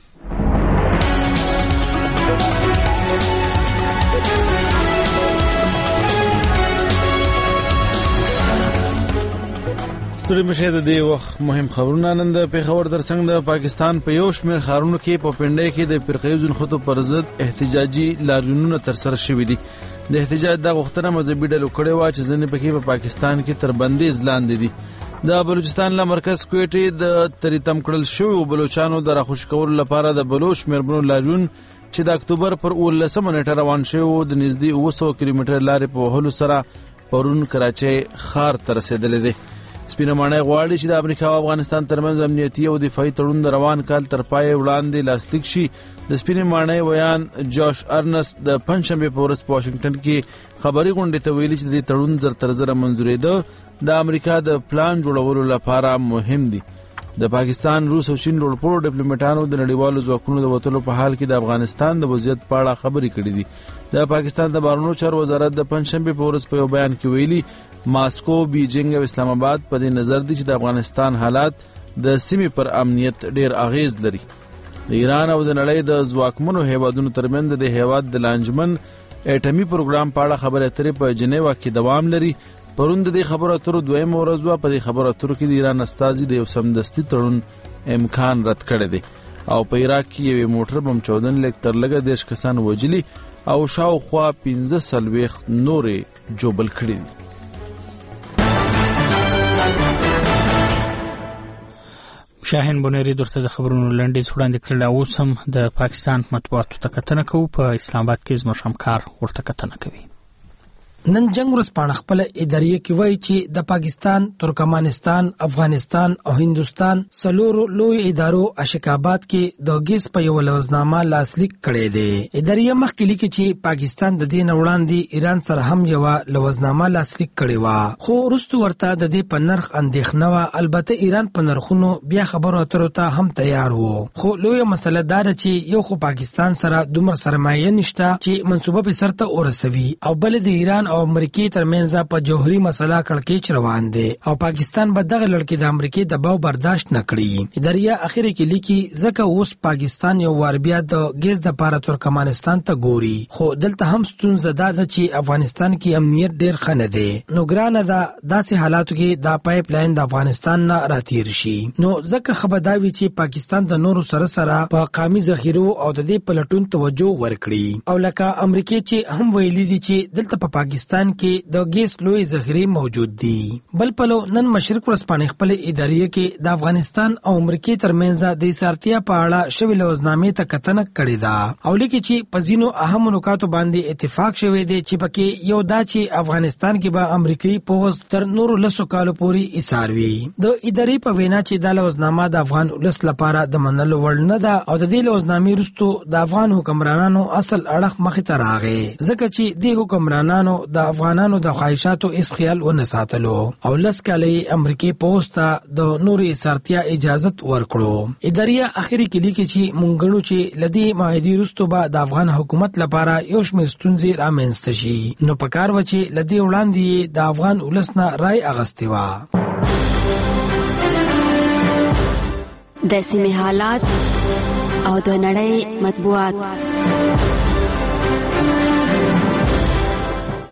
Speaker 2: ستړي مشه د دې وخت مهم خبرونه نن د پیښور ترڅنګ د پاکستان په یو شمېر ښارونو کې په پنډۍ کې د فرقې ځنخوتو پر ضد احتجاجي لاریونونه ترسره شوي دي. د احتجاج د غوښتنه مذهبي ډلو کړې وه چې ځینې پکې په پاکستان کې تر بندیز لاندې دي. د بلوچستان له مرکز کویټې د تریتم کړل شویو بلوچانو د راخوشي کولو لپاره د بلوچ مېرمنو لاریون چې د اکتوبر پر اوولسمه نیټه روان شوی و د نږدې اوه سوه کیلومتره لارې په وهلو سره پرون کراچۍ ښار ته رسېدلی دی. سپینه ماڼۍ غواړي چې د امریکا او افغانستان ترمنځ امنیتي او دفاعي تړون د روان کال تر پای وړاندې لاسلیک شي. د سپینې ماڼۍ ویان جوش ارنست د پنځشنبې په ورځ په واشنګټن کې خبري غونډې ته ویلي چې د تړون زر تر زره منظورېده د امریکا د پلان جوړولو لپاره مهم دي. د پاکستان، روس او چین لوړپوړو ډیپلوماټانو د نړیوالو ځواکونو د وتلو په حال کې د افغانستان د وضعیت په اړه خبرې کړې دي. د پاکستان د بهرنیو چارو وزارت د پنځشنبې په ورځ په یو بیان کې ویلي ماسکو، بیجینګ او اسلام آباد په دې نظر دي چې د افغانستان حالات د سیمې پر امنیت ډیر اغیز لري. د ایران او د نړۍ د ځواکمنو هیوادونو ترمنځ د هیواد د لانجمن اټومي پروګرام په اړه خبرې اترې په جنیوا کې دوام لري. پرون د دې خبرو اترو دویمه ورځ وه. په دې خبرو اترو کې د ایران استازي د یو سمدستي تړون امکان رد کړی دی او په عراق کې یوې موټر بم چودنې لږ تر لږه دېرش کسان وژلي او شاوخوا پنځه څلوېښت نورې جوبل کړي دي.
Speaker 1: شاهین بونیری درته د خبرونو لنډیز وړاندې کړل. اوس هم د پاکستان مطبوعاتو ته کتنه کوو. په اسلام آباد کې زموږ همکار ورته کتنه کوي.
Speaker 6: نن جنگ ورځپاڼه خپل اداریه کې وایي چې د پاکستان، ترکمنستان، افغانستان او هندستان څلورو لوی ادارو اشکاباد کې د ګیس په یو لوزنامه لاسلیک کړی دی. اداریه مخکې لیکي چې پاکستان د دې نه وړاندې ایران سره هم یو لوزنامه لاسلیک کړې وه، خو وروسته ورته د دې په نرخ اندېښنه وه. البته ایران په نرخونو بیا خبرو اترو ته هم تیار و، خو لویه مسله دا ده چې یو خو پاکستان سره دومره سرمایه نشته چې منصوبه په سر ته ورسوي، او بل د ایران او امریکای ترمنځ په جوهري مسله کړکېچ روان دي او پاکستان به دغه لړکې د امریکای دباو برداشت نه کړي. اداریه اخر کې لیکي ځکه اوس پاکستان یو وار بیا د ګیس د پاره ترکمنستان ته ګوري، خو دلته هم ستونزه ده چې افغانستان کې امنیت ډیر ښه نه دی. نو ګرانه ده داسې حالاتو کې دا پایپ لاین د افغانستان نه راتیر شي. نو ځکه خبرداوي چې پاکستان د نورو سره سره په قومي ذخیرو او د دې پلټون توجه ورکړي، او لکه امریکای چې هم ویلي دي چې دلته په پاکستان کې د ګیس لوی ذخیره موجود دي. بل پلو نن مشرق ورځپاڼه خپل اداریه کې د افغانستان او امریکای ترمنځ د سارتیا په اړه شوی لوزنامې ته کتنه کړې ده او لیکي چې په ځینو اهم نکاتو باندې اتفاق شوی دی چې پکې یو دا چې افغانستان کې به امریکای پوز تر نورو لسو کالو پورې ایثار وي. د ادارې په وینا چې د لوزنامه د افغان ولس لپاره د منلو وړ نه ده او د دې لوزنامې وروسته د افغان حکمرانانو اصل اړخ مخې ته راغی، ځکه چې د حکمرانانو د افغانانو د خواهشاتو اس خیال ونه ساتلو او لس کاله امریکای پوسټ د نوري سارتیا اجازت ورکړو. اداریه اخري کې لیکي چې مونږ چې لدی معاهدې وروسته به د افغان حکومت لپاره یو شمېر ستونزې رامنځته شي، نو پکار و چې لدی وړاندې د افغان ولسنه رای اغستې وه.
Speaker 23: د سیمې حالات او د نړۍ مطبوعات.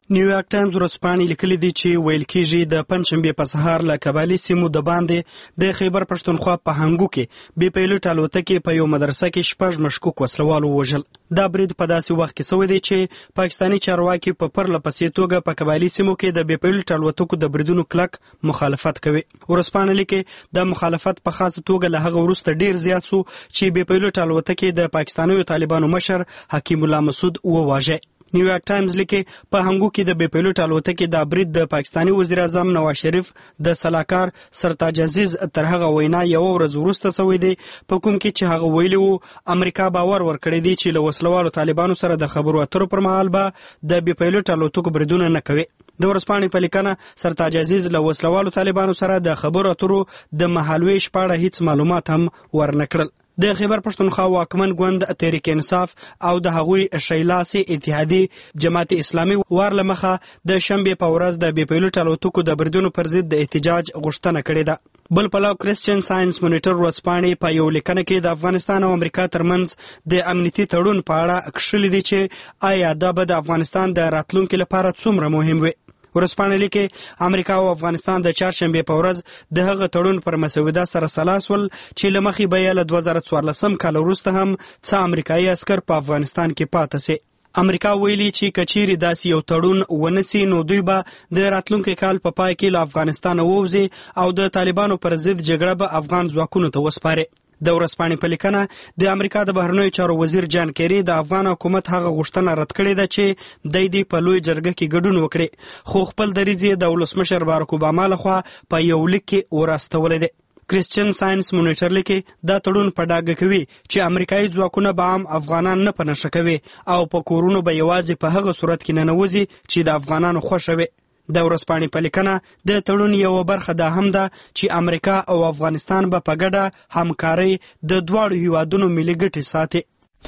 Speaker 3: نیویارک ټایمز ورځپاڼې لیکلي دي چې ویل کېږي د پنځشنبې په سهار له قبایلي سیمو د باندې د خیبر پښتونخوا په هنګو کې بې پیلوټ الوتکې په یو مدرسه کې شپږ مشکوک وسلوال ووژل. دا برید په داسې وخت کې شوی دی چې پاکستاني چارواکي په پرله پسې توګه په قبایلي سیمو کې د بې پیلوټ الوتکو د بریدونو کلک مخالفت کوي. ورځپاڼه لیکي د مخالفت په خاصه توګه له هغه وروسته ډیر زیات سو چې بې پیلوټ الوتکې د پاکستاني طالبانو مشر حکیم الله مسعود وواژه. نیویارک ټایمز لیکي په هنګو کې د بې پیلوټ الوتکې د برید د پاکستاني وزیر اعظم نواز شریف د سلاکار سرتاج عزیز تر هغه وینا یو ورځ وروسته شوی دی په کوم کې چې هغه ویلي وو امریکا باور ورکړی دی چې له وسلوالو طالبانو سره د خبرو اترو پر مهال به د بې پیلوټ الوتکو بریدونه نه کوي. د ورځپاڼې په لیکنه سرتاج عزیز له وسلوالو طالبانو سره د خبرو اترو د مهالویش په اړه هیڅ معلومات هم ورنکړل. د خیبر پښتونخوا واکمن ګوند تحریک انصاف او د هغوی شیلاسي اتحادی جماعت اسلامي وار لمخه د شنبه په ورځ د بې پیلوټ الوتکو د بریدونو پر ضد د احتجاج غوښتنه کړې ده. بل پلو کرسچن ساينس مونیټر ورځپاڼې په یو لیکنه کې د افغانستان او امریکا ترمنځ د امنیتي تړون په اړه کښلي دي چې آیا دا به د افغانستان د راتلونکو لپاره څومره مهم وي. ورځپاڼه لیکي امریکا او افغانستان د چهارشنبه په ورځ د هغه تړون پر مسوده سره سلاسول چې لمخې به له دوه زره څوارلسم کال وروسته هم څه امریکایي عسكر په افغانستان کې پاتې سي. امریکا ویلي چې کچيري داسې یو تړون ونسي نو دوی به د راتلونکي کال په پای کې له افغانستان ووځي او د طالبانو پر ضد جګړه به افغان ځواکونو ته وسپاري. د ورځپاڼې په لیکنه د امریکا د بهرنیو چارو وزیر جان کیری د افغان حکومت هغه غوښتنه رد کړې ده چې د دې په لوی جرګه کې ګډون وکړي خو خپل دریځ یې د ولسمشر بارک اوباما لخوا په یو لیک کې وراستولی دی. کرسچن ساينس مونیټر لیکي دا تړون په ډاګه کوي چې امریکایي ځواکونه به عام افغانان نه پنهشه کوي او په کورونو به یوازې په هغه صورت کې ننوځي چې د افغانانو خوښه وي. د ورځپاڼې په لیکنه د تړون یو برخه دا هم ده چې امریکا او افغانستان به په ګډه همکاري د دواړو هیوادونو ملي ګټې ساتي.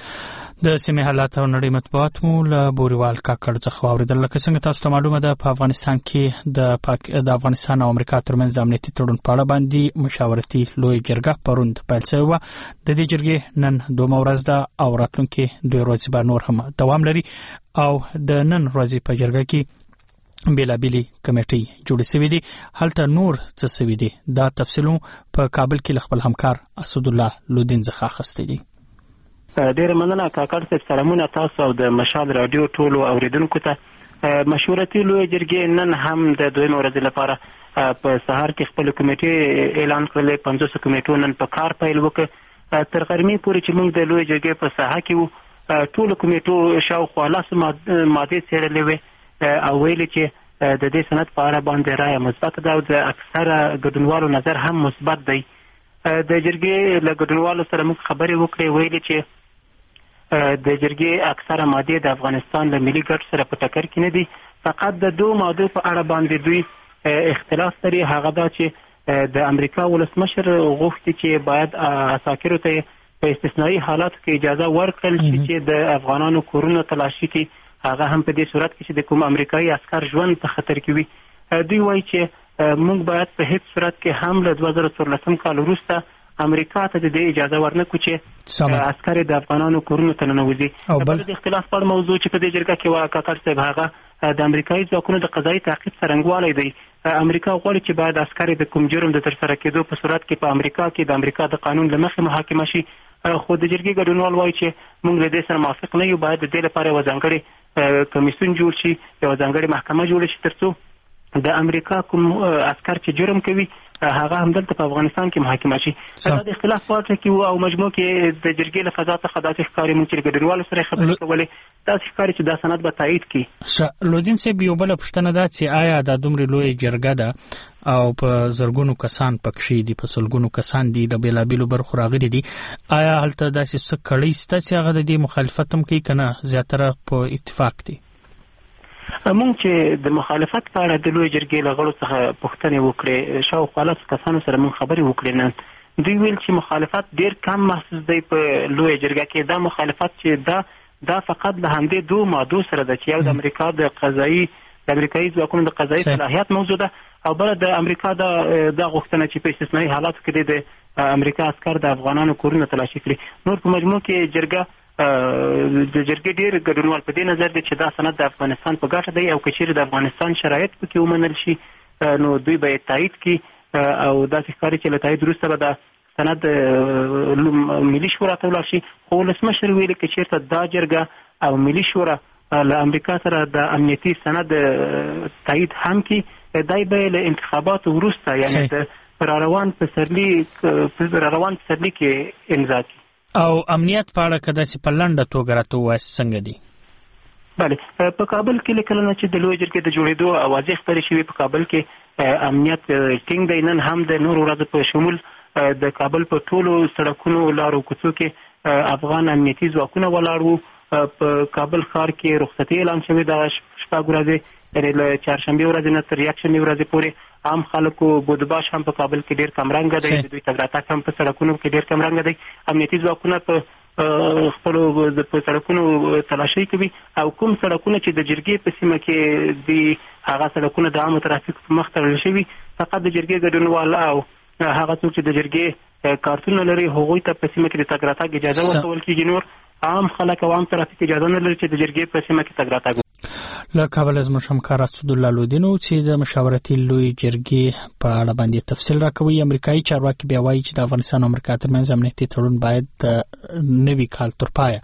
Speaker 1: د سیمې حالات او نړۍ مطبوعات مو له بوریوال کاکړ څخه واوریدل. لکه څنګه تاسو ته معلومه ده په افغانستان کې د پاک د افغانستان او امریکا ترمنځ د امنیتي تړون په اړه باندې مشاورتي لوی جرګه پروند پیل شوې وه. د دې جرګې نن دومره ورځ ده او راتلونکي دوه ورځې به نور هم دوام لري او د نن ورځې په جرګه کې بیلابیلی کمیټې جوړې شوې دي. هلته نور څه شوي دي دا تفصیل په کابل کې خپل همکار اسد الله لودین څخه اخیستی دي.
Speaker 9: ډېر مننه کاکړ صاحب. سلامونه تاسو او د مشال رادیو ټولو اوریدونکو ته. مشورتي لوی جرګې نن هم د دویمې ورځې لپاره په سهار کې خپل کمیټې اعلان کړلې. پنځوس کمیټو نن په کار پیل وکړ. تر غرمې پورې چې موږ د لوی جرګې په ساحه کې وو ټولو کمیټو شاوخوا لس مادې څېړلې وې او ویلي چې د دې سند په اړه باندې رایه مثبت ده او د اکثره ګډونوالو نظر هم مثبت دی. د جرګې له ګډونوالو سره موږ خبرې وکړې ویلي چې د جرګې اکثره مادې د افغانستان له ملي ګټو سره په ټکر کې نه دي. فقط د دوه مادو په اړه باندې دوی اختلاف لري. هغه دا چې د امریکا ولسمشر غوښتي چې باید عساکرو ته په استثنایي حالاتو کې اجازه ورکړل شي چې د افغانانو کورونه تلاشي کړي. هغه هم په دې صورت کې چې د کوم امریکایي عسكر ژوند په خطر کې وي. دوی وایي چې موږ باید په هیڅ صورت کې هم له دوه زره څوارلسم کال وروسته امریکا ته د دې اجازه ورنکړو چې عسكر د افغانانو کورونو ته ننوځي. بل د اختلاف په موضوع چې په دې جرګه کې وایي کاکړ صاحب هغه د امریکایي ځواکونو د قضایي تعقیب څرنګوالی دی. امریکا غواړي چې باید عسكر د کوم جرم د ترسره کېدو په صورت کې په امریکا کې د امریکا د قانون له مخې محاکمه شي. خو د جرګې ګډونوال وایي چې موږ له دې سره موافق نه یو. باید د دې لپاره یوه ځانګړې کمیسیون جوړ شي، یوه ځانګړې محکمه جوړه شي تر څو د امریکا کوم عسكر چې جرم کوي هغه همدلته په افغانستان کې محاکمه شي. دا د اختلاف په اړه کې او مجموع کې د جرګې له فضا څخه داسې ښکاري موږ چې ګډونوالو سره خبرې کولې داسې ښکاري چې دا سند به تایید کړي.
Speaker 1: لودین صاحب یو بله پوښتنه ده چې آیا دا دومره لویه جرګه ده او په زرګونو کسان پکښې دي، په سلګونو کسان دي، د بېلابېلو برخو راغلي دي، آیا هلته داسې څه کړی شته چې هغه د دې مخالفت هم کوي که نه زیاتره په اتفاق دي؟
Speaker 9: مونږ چې د مخالفت په اړه د لوی جرګې له غړو څخه پوښتنې وکړې، شاوخوا لس کسانو سره مونږ خبرې وکړې نن. دوی ویل چې مخالفت ډېر کم محسوس دی په لوی جرګه کې. دا مخالفت چې دا دا فقط له همدې دوه مادو سره ده چې یو د امریکا د قضایي د امریکایي ځواکونو د قضایي صلاحیت موضوع ده او بله د امریکا دا دا غوښتنه چې په استثنایي حالاتو کې د امریکا عسکر د افغانانو کورونه تلاشي کړي. نور په مجموع کې جرګه د جرګې ډېر ګډونوال په دې نظر دي چې دا سند د افغانستان په ګټه دی او که چیرې د افغانستان شرایط پکې ومنل شي نو دوی به یې تایید کړي او داسې ښکاري چې له تایید وروسته به د سند ملي شورا ته ولاړ شي. خو ولسمشر ویلي که چېرته دا جرګه او ملي شورا له امریکا سره د امنیتي سند تایید هم کړي دی به له انتخاباتو وروسته یعنې د راروان پسرلي راروان پسرلي کې امضا کړي.
Speaker 1: او امنیت په اړه که داسې په لنډه توګه راته ووایاست څنګه دي؟
Speaker 9: بله، په کابل کې له کله نه چې د لویې جرګې د جوړېدو اوازې خپرې شوې په کابل کې امنیت ټینګ دی. نن هم د نورو ورځو په شمول د کابل په ټولو سړکونو لارو کوڅو کې افغان امنیتي ځواکونه ولاړ وو. په کابل ښار کې رخصتي اعلان شوې ده شپږ ورځې، یعنې له چهارشنبې ورځې نه تر یکشنبې ورځې پورې. عام خلکو بودباش هم په کابل کې ډېر کمرنګه دی، د دوی تګ راتګ هم په سړکونو کې ډېر کمرنګه دی. امنیتي ځواکونه په خپلو په سړکونو تلاشۍ کوي او کوم سړکونه چې د جرګې په سیمه کې دي هغه سړکونه د عامو ترافیکو په مخ تړل شوي. فقط د جرګې ګډونوال او هغه څوک چې د جرګې کارتونه لري هغوی ته په سیمه کې د تګ راتګ اجازه ورکول کېږي. نور عام خلک او عام ترافیک اجازه نه لري چې د جرګې په سیمه کې تګ راتګ وکړي.
Speaker 1: له کابل زموږ همکار اسدالله لودین چې د مشاورتي لوی جرګې په اړه باندې تفصیل راکوي. امریکایي چارواکي بیا وایي چې د افغانستان او امریکا ترمنځ امنیتي تړون باید د نوي کال تر پایه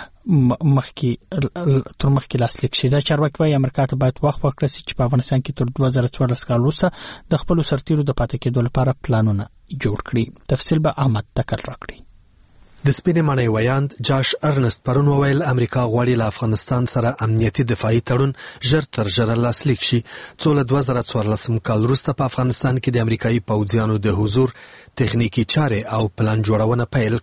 Speaker 1: مخکې تر مخکې لاسلیک شي. دا چارواکي وایي امریکا ته باید وخت ورکړل شي چې په افغانستان کې تر دوه زره څوارلس کال وروسته د خپلو سرتیرو د پاتې کېدو لپاره پلانونه جوړ کړي. تفصیل به احمد تکل راکړي.
Speaker 5: د سپینې ماڼۍ ویاند جاش ارنست پرون وویل امریکا غواړي له افغانستان سره امنیتي دفاعي تړون ژر تر ژره لاسلیک شي څو له دوه زره څوارلسم کال وروسته په افغانستان کې د امریکایي پوځیانو د حضور تخنیکی چارې او پلان جوړونه پیل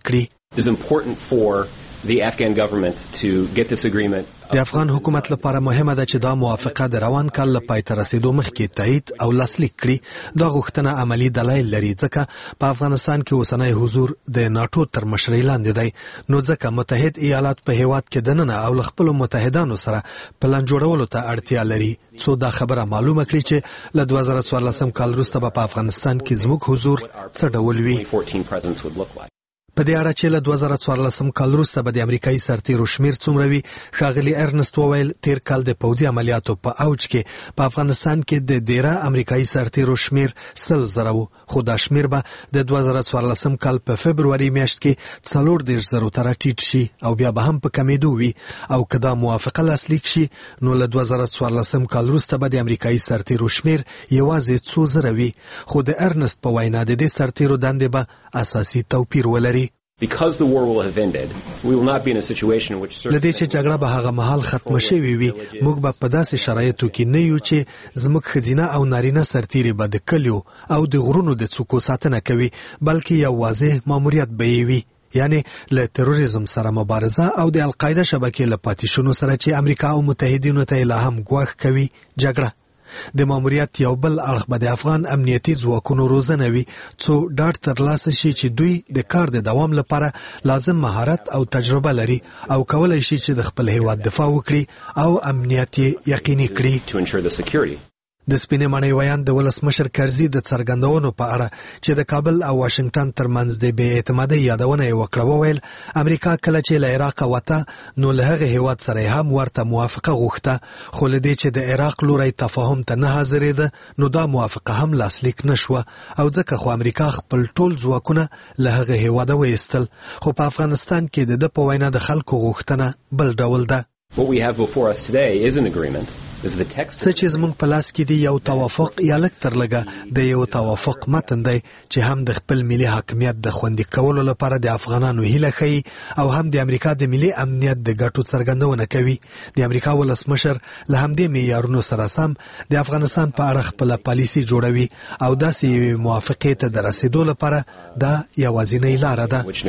Speaker 5: کړي.
Speaker 10: The Afghan government to get this agreement.
Speaker 5: د افغان حکومت لپاره مهمه ده چې دا موافقه د روان کال له پای ته رسیدو مخکې تایید او لاسلیک کړي. دا غوښتنه عملی دلایل لري ځکه په افغانستان کې اوسنی حضور د ناتو تر مشرۍ لاندې دی، نو ځکه متحد ایالات په هیواد کې دننه او له خپلو متحدانو سره پلان جوړولو ته اړتیا لري څو دا خبره معلومه کړي چې له دوه زره څوارلسم کال وروسته به په افغانستان کې زموږ حضور څه ډول وي. په دې اړه چې له دوه زره څوارلسم کال وروسته به د امریکایي سرتیرو شمیر څومره وي، ښاغلي ارنست وویل تیر کال د پوځي عملیاتو په اوج کې په افغانستان کې د ډیره امریکایي سرتیرو شمیر سل زره و، خو دا شمیر به د دوه زره څوارلسم کال په فبروري میاشت کې څلور دېرش زرو ته راټیټ شي او بیا به هم په کمیدو وي. او که دا موافقه لاسلیک شي نو له دوه زره څوارلسم کال وروسته به د امریکایي سرتیرو شمیر یوازې څو زره وي. خو د ارنست په وینا د دې سرتیرو دندې به اساسي توپیر ولري.
Speaker 10: Because the war will have ended, we will not be in a situation in which
Speaker 5: لدې چې جګړه به هغه مهال ختمه شوې وي، موږ به په داسې شرایطو کې نه یو چې زموږ ښځینه او نارینه سرتیري به د کلیو او د غرونو د څوکو ساتنه کوي، بلکې یو واضح ماموریت به یې وي، یعنی له تروریزم سره مبارزه او د القاعده شبکې له پاتې شونو سره چې امریکا او متحدینو ته لا هم ګواښ کوي جګړه. د ماموریت یو بل اړخ به د افغان امنیتي ځواکونو روزنه وي څو ډاډ ترلاسه شي چې دوی د کار د دوام لپاره لازم مهارت او تجربه لري او کولای شي چې د خپل هیواد دفاع وکړي او امنیت یې یقیني کړي. د سپینې ماڼۍ ویاند د ولسمشر کرزي د څرګندونو په اړه چې د کابل او واشنگټن ترمنځ د بې اعتمادۍ یادونه یې وکړه وویل امریکا کله چې له عراق وته نو له هغه هیواد سره هم ورته موافقه غوښته، خو له دې چې د عراق لوري تفاهم ته نه حاضرېده نو دا موافقه هم لاسلیک نشوه او ځکه خو امریکا خپل ټول ځواکونه له هغه هیواده وایستل. خو په افغانستان کې د ده په وینا د خلکو غوښتنه بل ډول ده.
Speaker 10: What we have before us today is an agreement.
Speaker 5: څه چې زموږ په لاس کې دی یو توافق یا لږ تر لږه د یو توافق متن دی چې هم د خپل ملي حاکمیت د خوندي کولو لپاره د افغانانو هیله ښیي او هم د امریکا د ملي امنیت د ګټو څرګندونه کوي. د امریکا ولسمشر له همدې معیارونو سره سم د افغانستان په اړه خپله پالیسي جوړوي او داسې یوې موافقې ته د رسیدو لپاره دا یوازینۍ لاره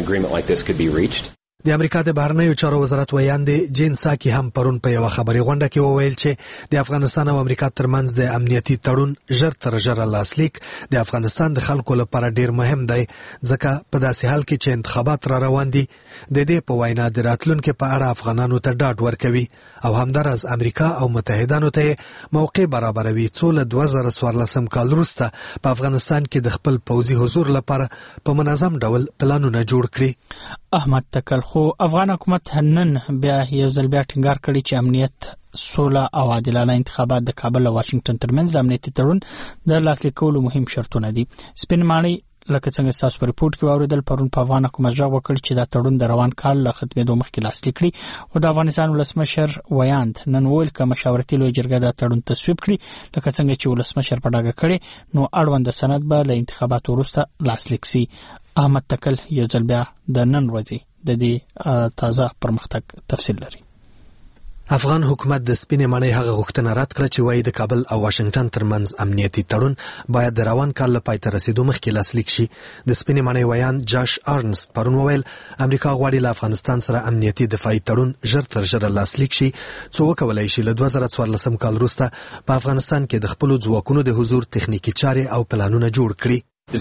Speaker 5: ده. د امریکا د بهرنیو چارو وزارت ویاندې جین ساکي هم پرون په یوه خبري غونډه کې وویل چې د افغانستان او امریکا ترمنځ د امنیتي تړون ژر تر ژره لاسلیک د افغانستان د خلکو لپاره ډیر مهم دی ځکه په داسې حال کې چې انتخابات را روان دي د دې په وینا د راتلونکي په اړه افغانانو ته ډاډ ورکوي او همداراز امریکا او متحدانو ته موقع برابروي څو له دوه زره څوارلسم کال وروسته په افغانستان کې د خپل پوځي حضور لپاره په منظم ډول پلانونه جوړ کړي.
Speaker 1: احمد تکل خو افغان حکومت نن بیا یو ځل بیا ټینګار کړی چې امنیت، سوله او عادلانه انتخابات د کابل او واشنگټن ترمنځ د امنیتي تړون د لاسلیک کولو مهم شرطونه دي. سپین ماڼۍ لکه څنګه تاسو په ریپورت کې واوریدل، پرون په افغان حکومت ځواب وکړ چې دا تړون د روان کال له ختمېدو مخکې لاسلیک کړي. خو د افغانستان ولسمشر ویاند نن ویل چې مشاورتي لوی جرګه دا تړون تصویب کړي لکه څنګه چې ولسمشر په ډاګه کړي، نو اړوند سند به له انتخاباتو وروسته لاسلیک شي. احمد تکل یو ځل بیا د نن ورځې د دې تازه پرمختګ تفصیل لري.
Speaker 5: افغان حکومت د سپینې ماڼۍ هغه غوښتنه رد کړه چې وایي د کابل او واشنگټن ترمنځ امنیتي تړون باید د روان کال له پای ته رسیدو مخکې لاسلیک شي. د سپینې ماڼۍ ویان جاش ارنست پرون وویل امریکا غواړي له افغانستان سره امنیتي دفاعي تړون ژر تر ژره لاسلیک شي څو وکولای شي له دوه زره څوارلسم کال وروسته په افغانستان کې د خپلو ځواکونو د حضور تخنیکی چارې او پلانونه جوړ کړي.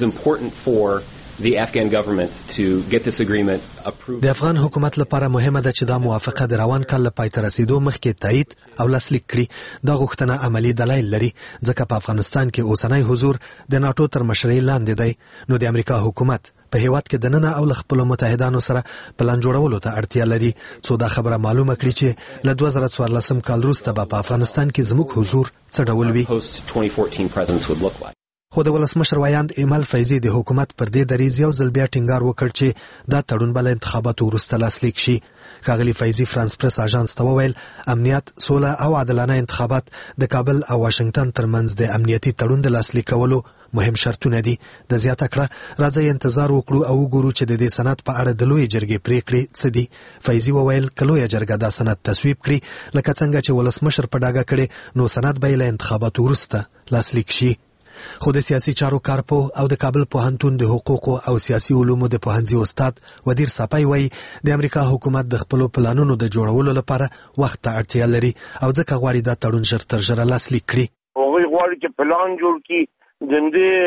Speaker 10: The Afghan government to get this agreement approved.
Speaker 5: د افغان حکومت لپاره مهمه ده چې دا موافقه د روان کال لپاره تر رسیدو مخکې تایید او لاسلیک کړي. دا غوښتنه عملی دلایل لري ځکه په افغانستان کې اوسنی حضور د ناتو تر مشرۍ لاندې دی. نو د امریکا حکومت په هیواد کې د نن او ل خپل متحدانو سره پلان جوړولو ته اړتیا لري څو دا خبره معلومه کړي چې له دوه زره څوارلسم کال وروسته به په افغانستان کې زموږ حضور څه ډول وي. خو د ولسمشر ویاند ایمل فیضی د حکومت پر دې دریځ یو ځل بیا ټینګار وکړ چې دا تړون به له انتخاباتو وروسته لاسلیک شي. ښاغلي فیضی فرانس پریس اژانس ته وویل امنیت، سوله او عادلانه انتخابات د کابل او واشنگټن ترمنځ د امنیتي تړون د لاسلیک کولو مهم شرطونه دي. د زیاته کړه راځي انتظار وکړو او وګورو چې د دې سند په اړه د لوی جرګې پریکړې څه دي. فیضی وویل کلوې جرګه دا سند تصویب کړي لکه څنګه چې ولسمشر په ډاګه کړي نو سند به له انتخاباتو وروسته لاسلیک شي. خو د سیاسي چارو کارپوه او د کابل پوهنتون د حقوقو او سیاسي علومو د پوهنځي استاد ودیر ساپای وایي د امریکا حکومت د خپل پلانونو د جوړولو لپاره وخت ته اړتیا لري او ځکه غواړي دا تړون ژر تر ژره لاسلیک کړي.
Speaker 11: هغوی غواړي چې پلان جوړ کړي، د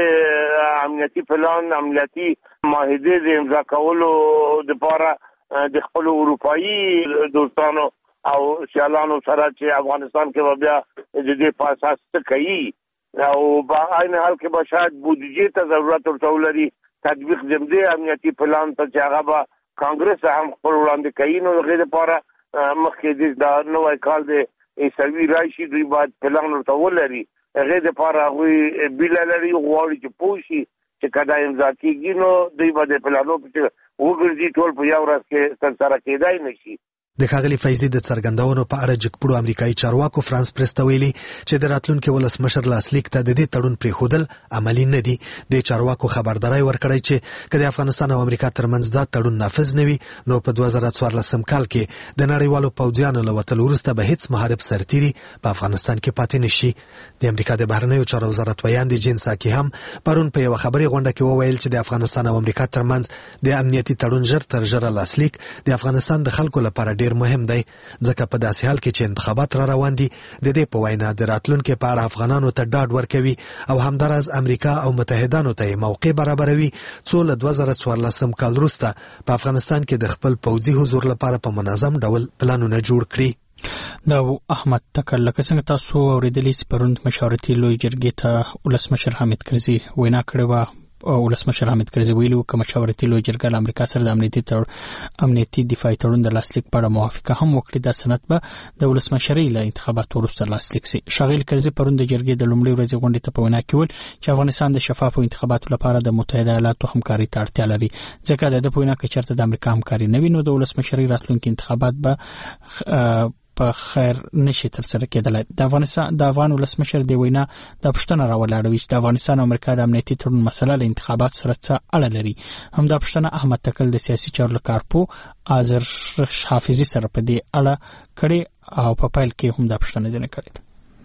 Speaker 11: دې امنیتي پلان، امنیتي معاهدې د امضا کولو لپاره د خپل اروپایي دوستانو او سیالانو سره چې افغانستان کې بیا د دې په اساس څه کوي او په عین حال کې به شاید بودیجې ته ضرورت ورته ولري تطبیق د دې امنیتي پلان ته چې هغه به کانګرس هم خپل وړاندې کوي. نو هغې دپاره مخکې د نوی کال د عیسوي راشي دوی باید پلان ورته ولري. هغې دپاره هغوی بیله لري، غواړي چې پوه شي چې که دا امضا کېږي نو دوی به د پلانو پسې وګرځي، ټول په یو ورځ کې ترسره کېدای نه شي.
Speaker 5: د ښاغلي فیضي د څرګندونو په اړه جګپړو امریکایي چارواکو فرانس پریس ته ویلي چې د راتلونکي ولسمشر لاسلیک ته د دې تړون پرېښودل عملي نه دي. د چارواکو خبرداری ورکړی چې که د افغانستان او امریکا ترمنځ دا تړون نافذ نه وي نو په دوه زره څوارلسم کال کې د نړیوالو پوځیانو له وتلو وروسته به هیڅ محارب سرتیري په افغانستان کې پاتې نه شي. د امریکا د بهرنیو چارو وزارت ویاند جین ساکي هم پرون په یوه خبري غونډه کې وویل چې د افغانستان او امریکا ترمنځ د امنیتي تړون ژر تر ژره لاسلیک د افغانستان د خلکو لپاره ډیر مهم دی ځکه په داسې حال کې چې انتخابات را روان دي د دې په وینا د راتلونکي په اړه افغانانو ته ډاډ ورکوي او همداراز امریکا او متحدانو ته موقع برابروي څو له دوه زره څوارلسم کال وروسته په افغانستان کې د خپل پوځي حضور لپاره په منظم ډول پلانونه جوړ کړي.
Speaker 1: دا احمد تکل لکه څنګه تاسو اوریدلی چې پرون مشاورتي لوی جرګې ته ولسمشر حامد کرزي وینا کړې وه. ولسمشر حامد کرزي ویلي چې مشاورتي لوی جرګه له امریکا سره د امنیتي تړون امنیتي دفاعي تړون د لاسلیک په اړه موافقه هم وکړي. دا سند به د ولسمشرۍ له انتخاباتو وروسته لاسلیک شي. ښاغلي کرزي پرون د جرګې د لومړۍ ورځې غونډې ته په وینا کې ویل چې افغانستان د شفافو انتخاباتو لپاره د متحده ایالاتو همکاري ته اړتیا لري ځکه د دې په وینا کې چېرته د امریکا همکاري نه وي نو د ولسمشرۍ راتلونکي انتخابات به په خیر نشي ترسره کېدلی. د افغانستان د افغان ولسمشر د وینا د پښتنه راولاړوي چې د افغانستان او امریکا د امنیتي تړون مسله له انتخابات سره څه اړه لري. هم دا پښتنه احمد تکل د سیاسي چارو کارپو آذر حافظي سره په دې اړه کړي او په پیل کې هم دا پښتنه ځنه کړي.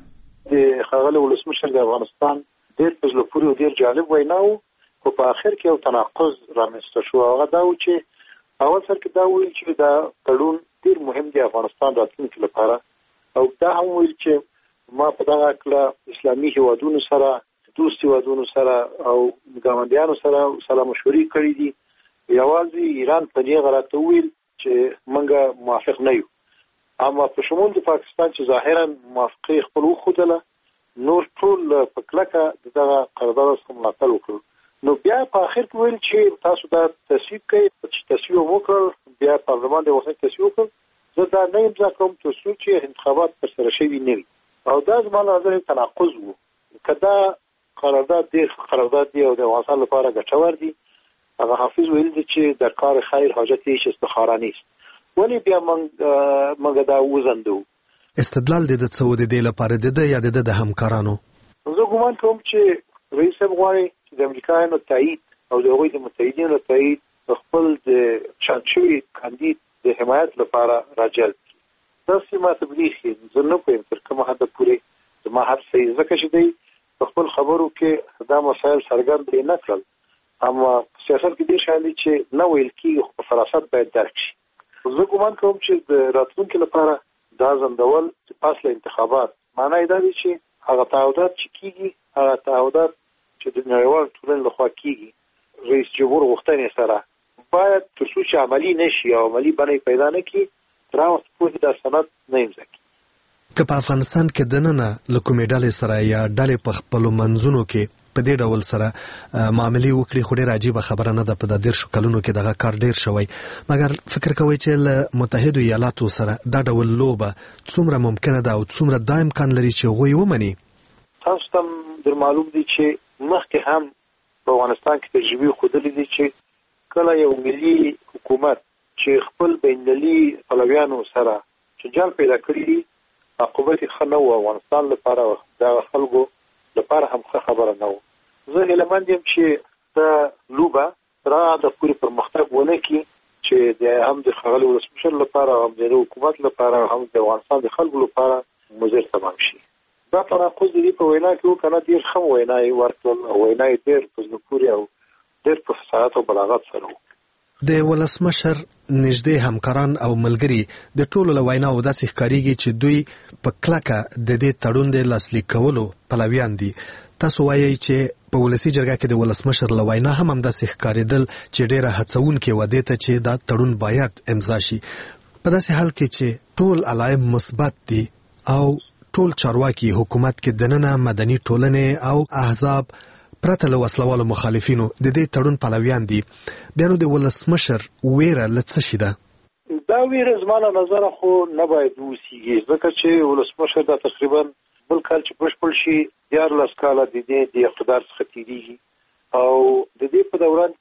Speaker 13: د ښاغلي ولسمشر د افغانستان ډېر په زړه پورې او ډېر جالب وینا و خو په اخر کې یو تناقض رامنځته شو. هغه دا و چې اول سر کې دا ویل چې دا تړون ډیر مهم دی افغانستان راتلونکي لپاره او دا هم ویل چې ما په دغه کله اسلامي هیوادونو سره دوست هیوادونو سره او ګاونډیانو سره سلام مشورې کړې دي. یوازې ایران په دې غلطه ویل چې موږ موافق نه یو، اما په شمول د پاکستان چې ظاهرا موافقه خپل وښودله نور ټول په کلکه دغه قرارداد سره ملاتړ وکړ نو بیا په اخر کې ویل چې تاسو دا تصویب کوي چې تصویب وکړ بیا پارلمان د وخت تصویب وکړ زه دا نه امضا کوم تر څو چې انتخابات ترسره شوي نه وي او دا زما له نظره تناقض وو که دا قرارداد دی قرارداد دی او د افغانستان لپاره ګټور دی هغه حافظ ویل دی چې در کار خیر حاجت هیچ استخاره نیست ولی بیا موږ دا وزندو
Speaker 5: استدلال د څو د دې لپاره د یا د همکارانو
Speaker 13: زه ګومان کوم چې رئیس صاحب غواړي چې د امریکایانو تایید او د هغوی د متحدینو تایید خپل د چانشوي کاندید د حمایت لپاره راجلب کړي دا سیمه تبلیغي زه نه پوهیم تر کومه حده پورې زما هر صحیح ځکه چې دی په خپل خبرو کې دا مسایل څرګند نه کړل اما سیاست کې دې شان دي چې نه ویل کېږي خو په فراست باید درک شي زه ګومان کوم چې د راتلونکي لپاره دا ځندول چې پاس له انتخابات معنی دا دی چې هغه تعهدات چې کېږي هغه تعهدات چې د نړیوال ټولنې لخوا کېږي رئیس جمهور غوښتنې سره باید تر څو چې عملي نشي او عملي بڼه پیدا نه کړي تر هغه پورې دا سند نه امضا کړي
Speaker 5: که په افغانستان کې دننه له کومې ډلې سره یا ډلې په خپلو منځونو کې په دې ډول سره معاملې وکړي خو ډېره عجیبه خبره نه ده په د دېرشو کلونو کې دغه کار ډېر شوی مګر فکر کوئ چې له متحدو ایالاتو سره دا ډول لوبه څومره ممکنه ده او څومره دا امکان لري چې هغوی ومني
Speaker 13: تاسو ته در معلوم دي چې مخکې هم په افغانستان کې تجربې ښودلې دي چې کله یو ملي حکومت چې خپل بینالمللي پلویانو سره چې جال پیدا کړي دي عقوبت ښه نه و افغانستان لپاره د خلکو لپاره هم ښه خبره نه و زه هیلهمند یم چې دا لوبه تر هغه د پورې پرمختګ ونه کړي چې د هم د ښاغلي ولسمشر لپاره هم د حکومت لپاره هم د افغانستان د خلکو لپاره مضر تمام شي دا تناقض دی په وینا کې وکنه ډیر خم وینای ورته وینای ډیر په ذکوري او ډیر په فصاحت او بلاغت سره
Speaker 5: د ولسمشر نږدې همکاران او ملګري د ټولو له وینا او داسې ښکاریږي چې دوی په کلکه د دې تړون د لاسلیک کولو پلویان دي تاسو وایئ چې په ولسی جرګه کې د ولسمشر له وینا هم همداسې ښکارېدل چې ډیره هڅونکې و دې ته چې دا تړون باید امضا شي په داسې حال کې چې ټول علایب مثبت دي او ټول چارواکي حکومت کې دننه مدني ټولنې او احزاب پرته له وسلوالو مخالفینو د دې تړون پلویان دي بیا نو د ولسمشر ویره له څه شي ده
Speaker 13: دا ویره زما له نظره خو نه باید وسیږي ځکه چې ولسمشر دا تقریبا بل کال چې بشپړ شي دیارلس کاله د دې د اقتدار څخه تېرېږي او د دې په دوران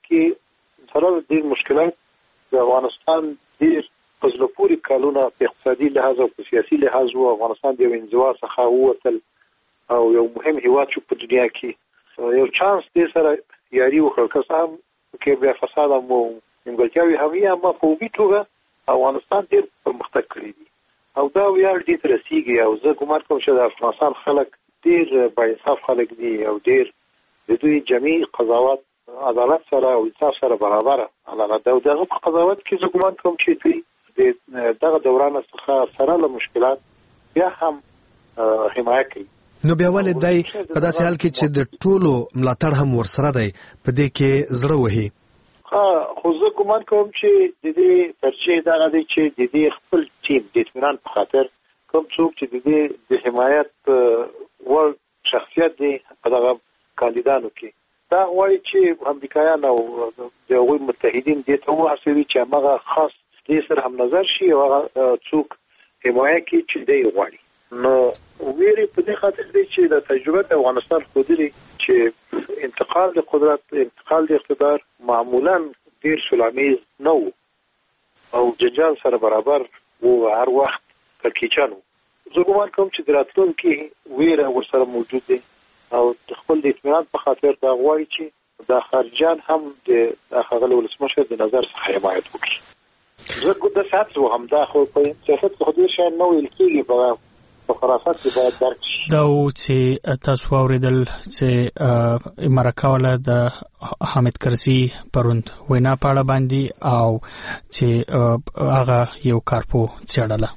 Speaker 13: کې سره د ډېر مشکلات د افغانستان ډېر په زړه پورې کلونه په اقتصادي لحاظ او په سیاسي لحاظ و افغانستان د یو انزوا څخه ووتل او یو مهم هیواد شو په دنیا کې یو چانس دې سره یاري وکړ که څه هم کې بیا فساد هم نیمګړتیاوې هم وي اما په عمومي توګه افغانستان ډېر پرمختګ کړی دي او دا ویاړ دې ته رسېږي او زه ګمان کوم چې د افغانستان خلک ډېر باانصاف خلک دي او ډېر د دوی جمعي قضاوت عدالت سره او انصاف سره برابره عدالت ده او دغه په قضاوت کې زه ګمان کوم چې دوی دغه دوران څخه سره له مشکلات بیا هم حمایه کوي
Speaker 5: نو بیا ولې دای په داسې حال کې چې د ټولو ملاتړ هم ورسره دی په دې کې زړه وهي
Speaker 13: ها خو زه ګمان کوم چې د دې ترجیح دا دی چې د دې خپل ټیم د اطمینان په خاطر کوم څوک چې د دې د حمایت ور شخصیت دی په دغه کاندیدانو کې دا غواړي چې امریکایان او د هغوی متحدین دې ته وهڅوي چې هغه خاص دې سره هم نظر شي او هغه څوک حمایه کوي چې دی غواړي نو ویری په دې خاطر دی چې د تجربه د افغانستان ښودلي چې انتقال د قدرت انتقال د اقتدار معمولا ډېر سولامیز نه و او جنجال سره برابر و هر وخت کړکېچن و زه ګومان کوم چې د راتلونکي ویره ورسره موجود دی او د خپل د اطمینان په خاطر دا غواړي چې د خارجیان هم د ښاغلي ولسمشر د نظر څخه حمایت وکړي زه د ساعت و هم دا خو په سیاست کې خو ډېر شیان نه ویل کېږي په په خرافات کې باید درک شي
Speaker 1: دا چې تاسو واورېدل چې مرکه والا د حامد کرزي پروند وینا په اړه باندې او چې هغه یو کارپو څېړله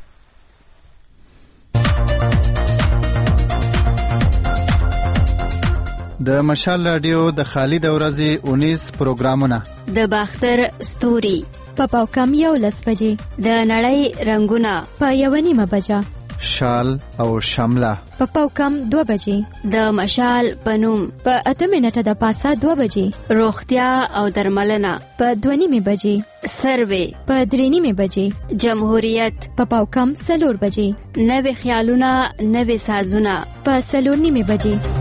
Speaker 12: د مشال رادیو د خالد ورځې اونیس پروګرامونه
Speaker 23: د باختر ستوري
Speaker 14: په پاوکم یو لس بجې
Speaker 23: د نړۍ رنگونه
Speaker 14: په یو نیمه بجه
Speaker 12: شال او شمله
Speaker 14: په پاوکم دوه بجې
Speaker 23: د مشال پنوم
Speaker 14: په اته منټه د پاسه دوه بجې
Speaker 23: روغتیا او درملنه
Speaker 14: په دوه نیمې بجې
Speaker 23: سروې
Speaker 14: په درې نیمې بجې
Speaker 23: جمهوریت
Speaker 14: په پاوکم څلور بجې
Speaker 23: نوې خیالونه نوې سازونه
Speaker 14: په څلور نیمې بجې.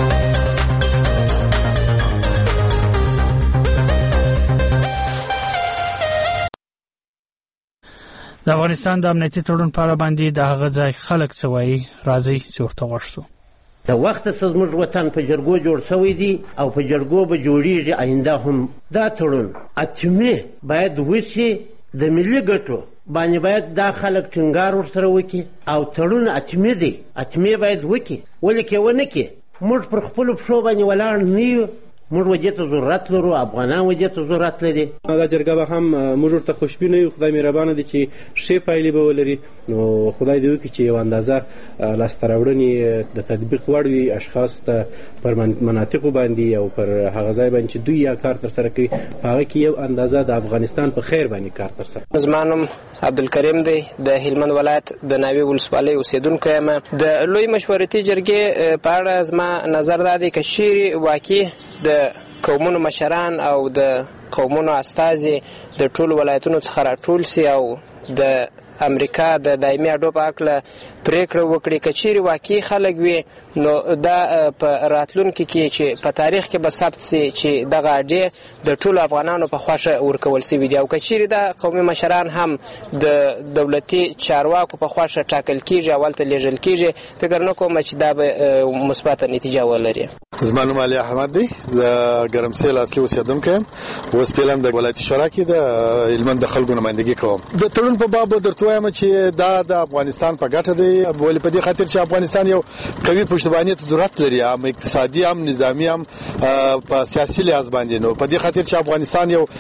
Speaker 1: د افغانستان د امنیتي تړون په اړه باندې د هغه ځای خلک څه وایي راځي چې ورته غوښتو.
Speaker 16: د وخت څخه زموږ وطن په جرګو جوړ شوی دی او په جرګو به جوړیږي آینده هم. دا تړون اتمي باید وشي د ملي ګټو باندې باید دا خلک ټینګار ورسره وکړي او تړون اتمي دی اتمي باید وکړي ولې کې ونه کړي. موږ پر خپلو پښو باندې ولاړ نه یو. موږ وجې ته ضرورت لرو افغانان وجې ته ضرورت لري.
Speaker 17: دا جرګه به هم موږ ورته خوشبینه یو. خدای مهربانه دی چې ښې پایلې به ولري. نو خدای دې وکړي چې یوه اندازه لاسته راوړنې د تطبیق وړ وي اشخاصو ته پر مناطقو باندې او پر هغه ځای باندې چې دوی یا کار ترسره کوي په هغه کې یو اندازه د افغانستان په خیر باندې کار ترسره.
Speaker 24: زما نوم عبدالکریم دی د هلمند ولایت د ناوې ولسوالۍ اوسېدونکی یم. د لوی مشورتي جرګې په اړه زما نظر دا دی که چیرې واقع د قومونو مشران او د قومونو استازي د ټولو ولایتونو څخه راټول سي او د امریکا د دایمي اډو په هکله پریکړه وکړي که چیرې واقعي خلک وي نو دا په راتلونکي کې چې په تاریخ کې به ثبت سي چې دغه اډې د ټولو افغانانو په خوښه ورکول سوي دي او که چیرې دا قومي مشران هم د دولتي چارواکو په خوښه ټاکل کیږي او هلته لیږل کیږي فکر نه کوم چې دا به مثبته نتیجه ولري.
Speaker 25: زما نوم علي احمد دی د ګرمسیل اصلي اوسېدونکی یم. اوس فعلا د ولایتي شورا کې د هلمند د خلکو نمایندګي کوم. د تړون په باب درته وایم چې دا د افغانستان په ګټه دی ولې په دې خاطر چې افغانستان یو قوي پشتواني ته ضرورت لري هم اقتصادي هم نظامی هم په سیاسي لحاظ باندې. نو په دې خاطر چې افغانستان یو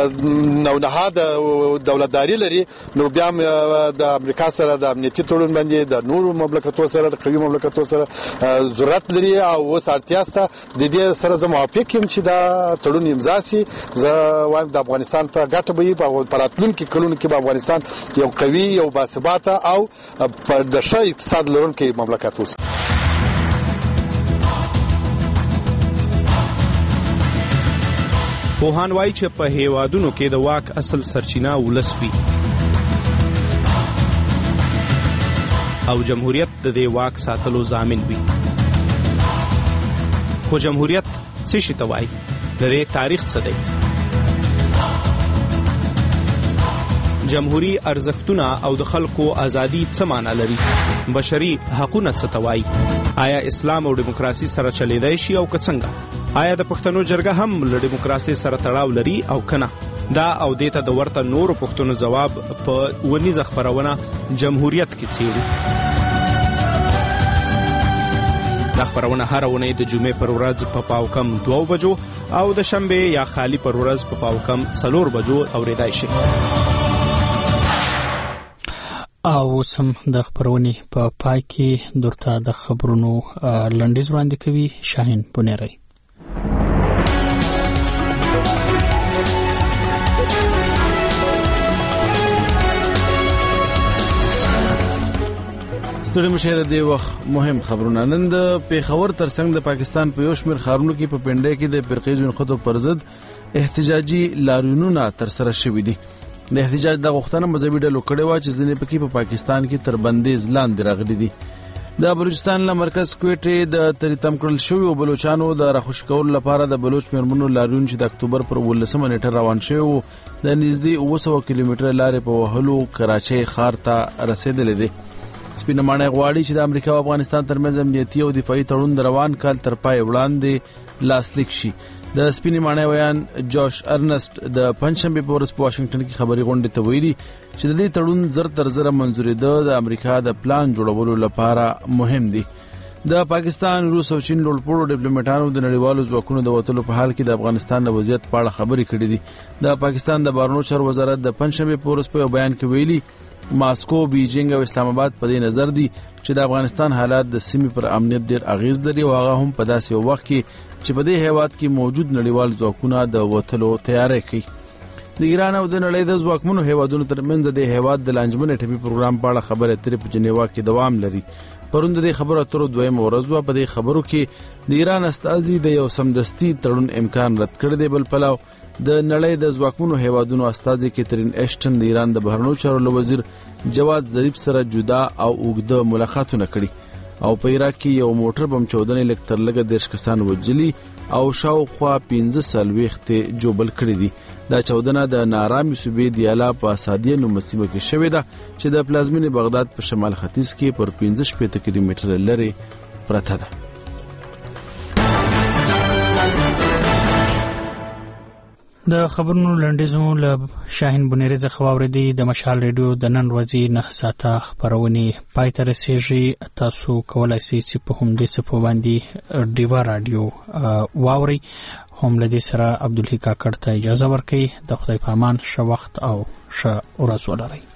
Speaker 25: نونهاد دولتداري لري نو بیا د امریکا سره د امنیتي تړون باندې د نورو مملکتونو سره د قوي مملکتونو سره ضرورت لري او اوس اړتیا د دې سره زه موافق یم چې دا تړون امضا سي. زه وایم د افغانستان په ګټه به وي په راتلونکي کلونو کې به افغانستان یو قوي یو باثباته او د ښه اقتصاد لرونکی مملکت اوسي.
Speaker 26: پوهان وایي چې په هیوادونو کې د واک اصل سرچینه ولس وي او جمهوریت د دې واک ساتلو ضامن وي. خو جمهوریت څه شي ته وایي؟ د دې تاریخ څه دی؟ جمهوری ارزښتونه او د خلکو ازادي څه معنا لري؟ بشري حقوقونه څه ته وایي؟ آیا اسلام او دیموکراسي سره چلیدای شي او که څنګه؟ آیا د پښتنو جرګه هم له دیموکراسي سره تړاو لري او کنه؟ دا او دیته د ورته نورو پښتنو جواب په ونیزه خبرونه جمهوریت کې څیړو. دا خبرونه هر ونې د جمعې پر ورځ په پاوکم دوه بجو او د شنبه یا خالی پر ورځ په پاوکم څلور بجو اوریدای شي.
Speaker 1: او سم د خبرونه په پای کې درته د خبرونو لنډیز وړاندې کوي شاهین پونیری.
Speaker 2: ستړي مشه د وخت مهم خبرونه. نن د پیښور ترڅنګ د پاکستان په یو شمېر ښارونو کې په پنډۍ کې د فرقې ځینخوتو پر ضد احتجاجي لاریونونه ترسره شوي دي. د احتجاج د غوښتنه مذهبي ډلو کړې وه چې ځینې پکې په پاکستان کې تر بندیز لاندې راغلي دي. د بلوچستان له مرکز کوټې د تریتم کړل شویو بلوچانو د راخوش کولو لپاره د بلوچ میرمنو لاریون چې د اکتوبر پر ولسمه نیټه روان شوی و د نږدې اوه سوه کیلومتره لارې په وهلو کراچۍ ښار ته رسېدلی دی. سپینه ماڼۍ غواړي چې د امریکا او افغانستان ترمنځ امنیتي او دفاعي تړون د روان کال تر پای وړاندې لاسلیک شي. د سپینې ماڼۍ ویان جوش ارنسټ د پنځشنبې په ورځ په واشنگټن کې خبري غونډې ته ویلي چې د دې تړون زر تر زره منظورېده د امریکا د پلان جوړولو لپاره مهم دي. د پاکستان، روس او چین لوړپوړو ډیپلوماټانو د نړیوالو ځواکونو د وتلو په حال کې د افغانستان د وضعیت په اړه خبرې کړې دي. د پاکستان د بهرنیو چارو وزارت د پنځشنبې په ورځ په یو بیان کې ویلي ماسکو، بیجینګ او اسلام آباد په دې نظر دي چې د افغانستان حالات د سیمې پر امنیت ډېر اغیز لري او هغه هم په داسې یو وخت کې چې په دې هیواد کې موجود نړیوال ځواکونه د وتلو تیاری کوي. د ایران او د نړۍ د ځواکمنو هیوادونو ترمنځ د هیواد د لانجمن ټپي پروګرام په اړه خبرې اترې په جنیوا کې دوام لري. پرون د خبرو اترو دویم ورځ و. په دې خبرو کې د ایران استازي د یو سمدستي تړون امکان رد کړی دی. بل پلاو د نړۍ د ځواکمنو هیوادونو استازي کیترین اشټن د ایران د بهرنیو چارو وزیر جواد ظریف سره جدا او اوږده ملاقاتونه کړي او په عراق کې یو موټر بم چودنې لږ تر لږه دیرش کسان وژلي او شاوخوا پنځه څلوېښت جوبل کړي دي. دا چودنه د نارامي صوبې دیالا په اسادیه نومه سیمه کې شوې ده چې د پلازمینې بغداد په شمال ختیځ کې پر پنځه شپېته کیلومتره لرې پرته ده.
Speaker 1: د خبرونو لنډیزو له شاهین بنيري څخه واوریدي. د مشال ریډیو د نن ورځې نه ساعته خبرونه پای ته رسیږي. تاسو کولای شئ چې په همدې څه باندې ډیوا رادیو واوري. هم لدی سره عبدالحی کاکړ ته اجازه ورکړي. د خدای په امان. ښه وخت او ښه ورځ ولرئ.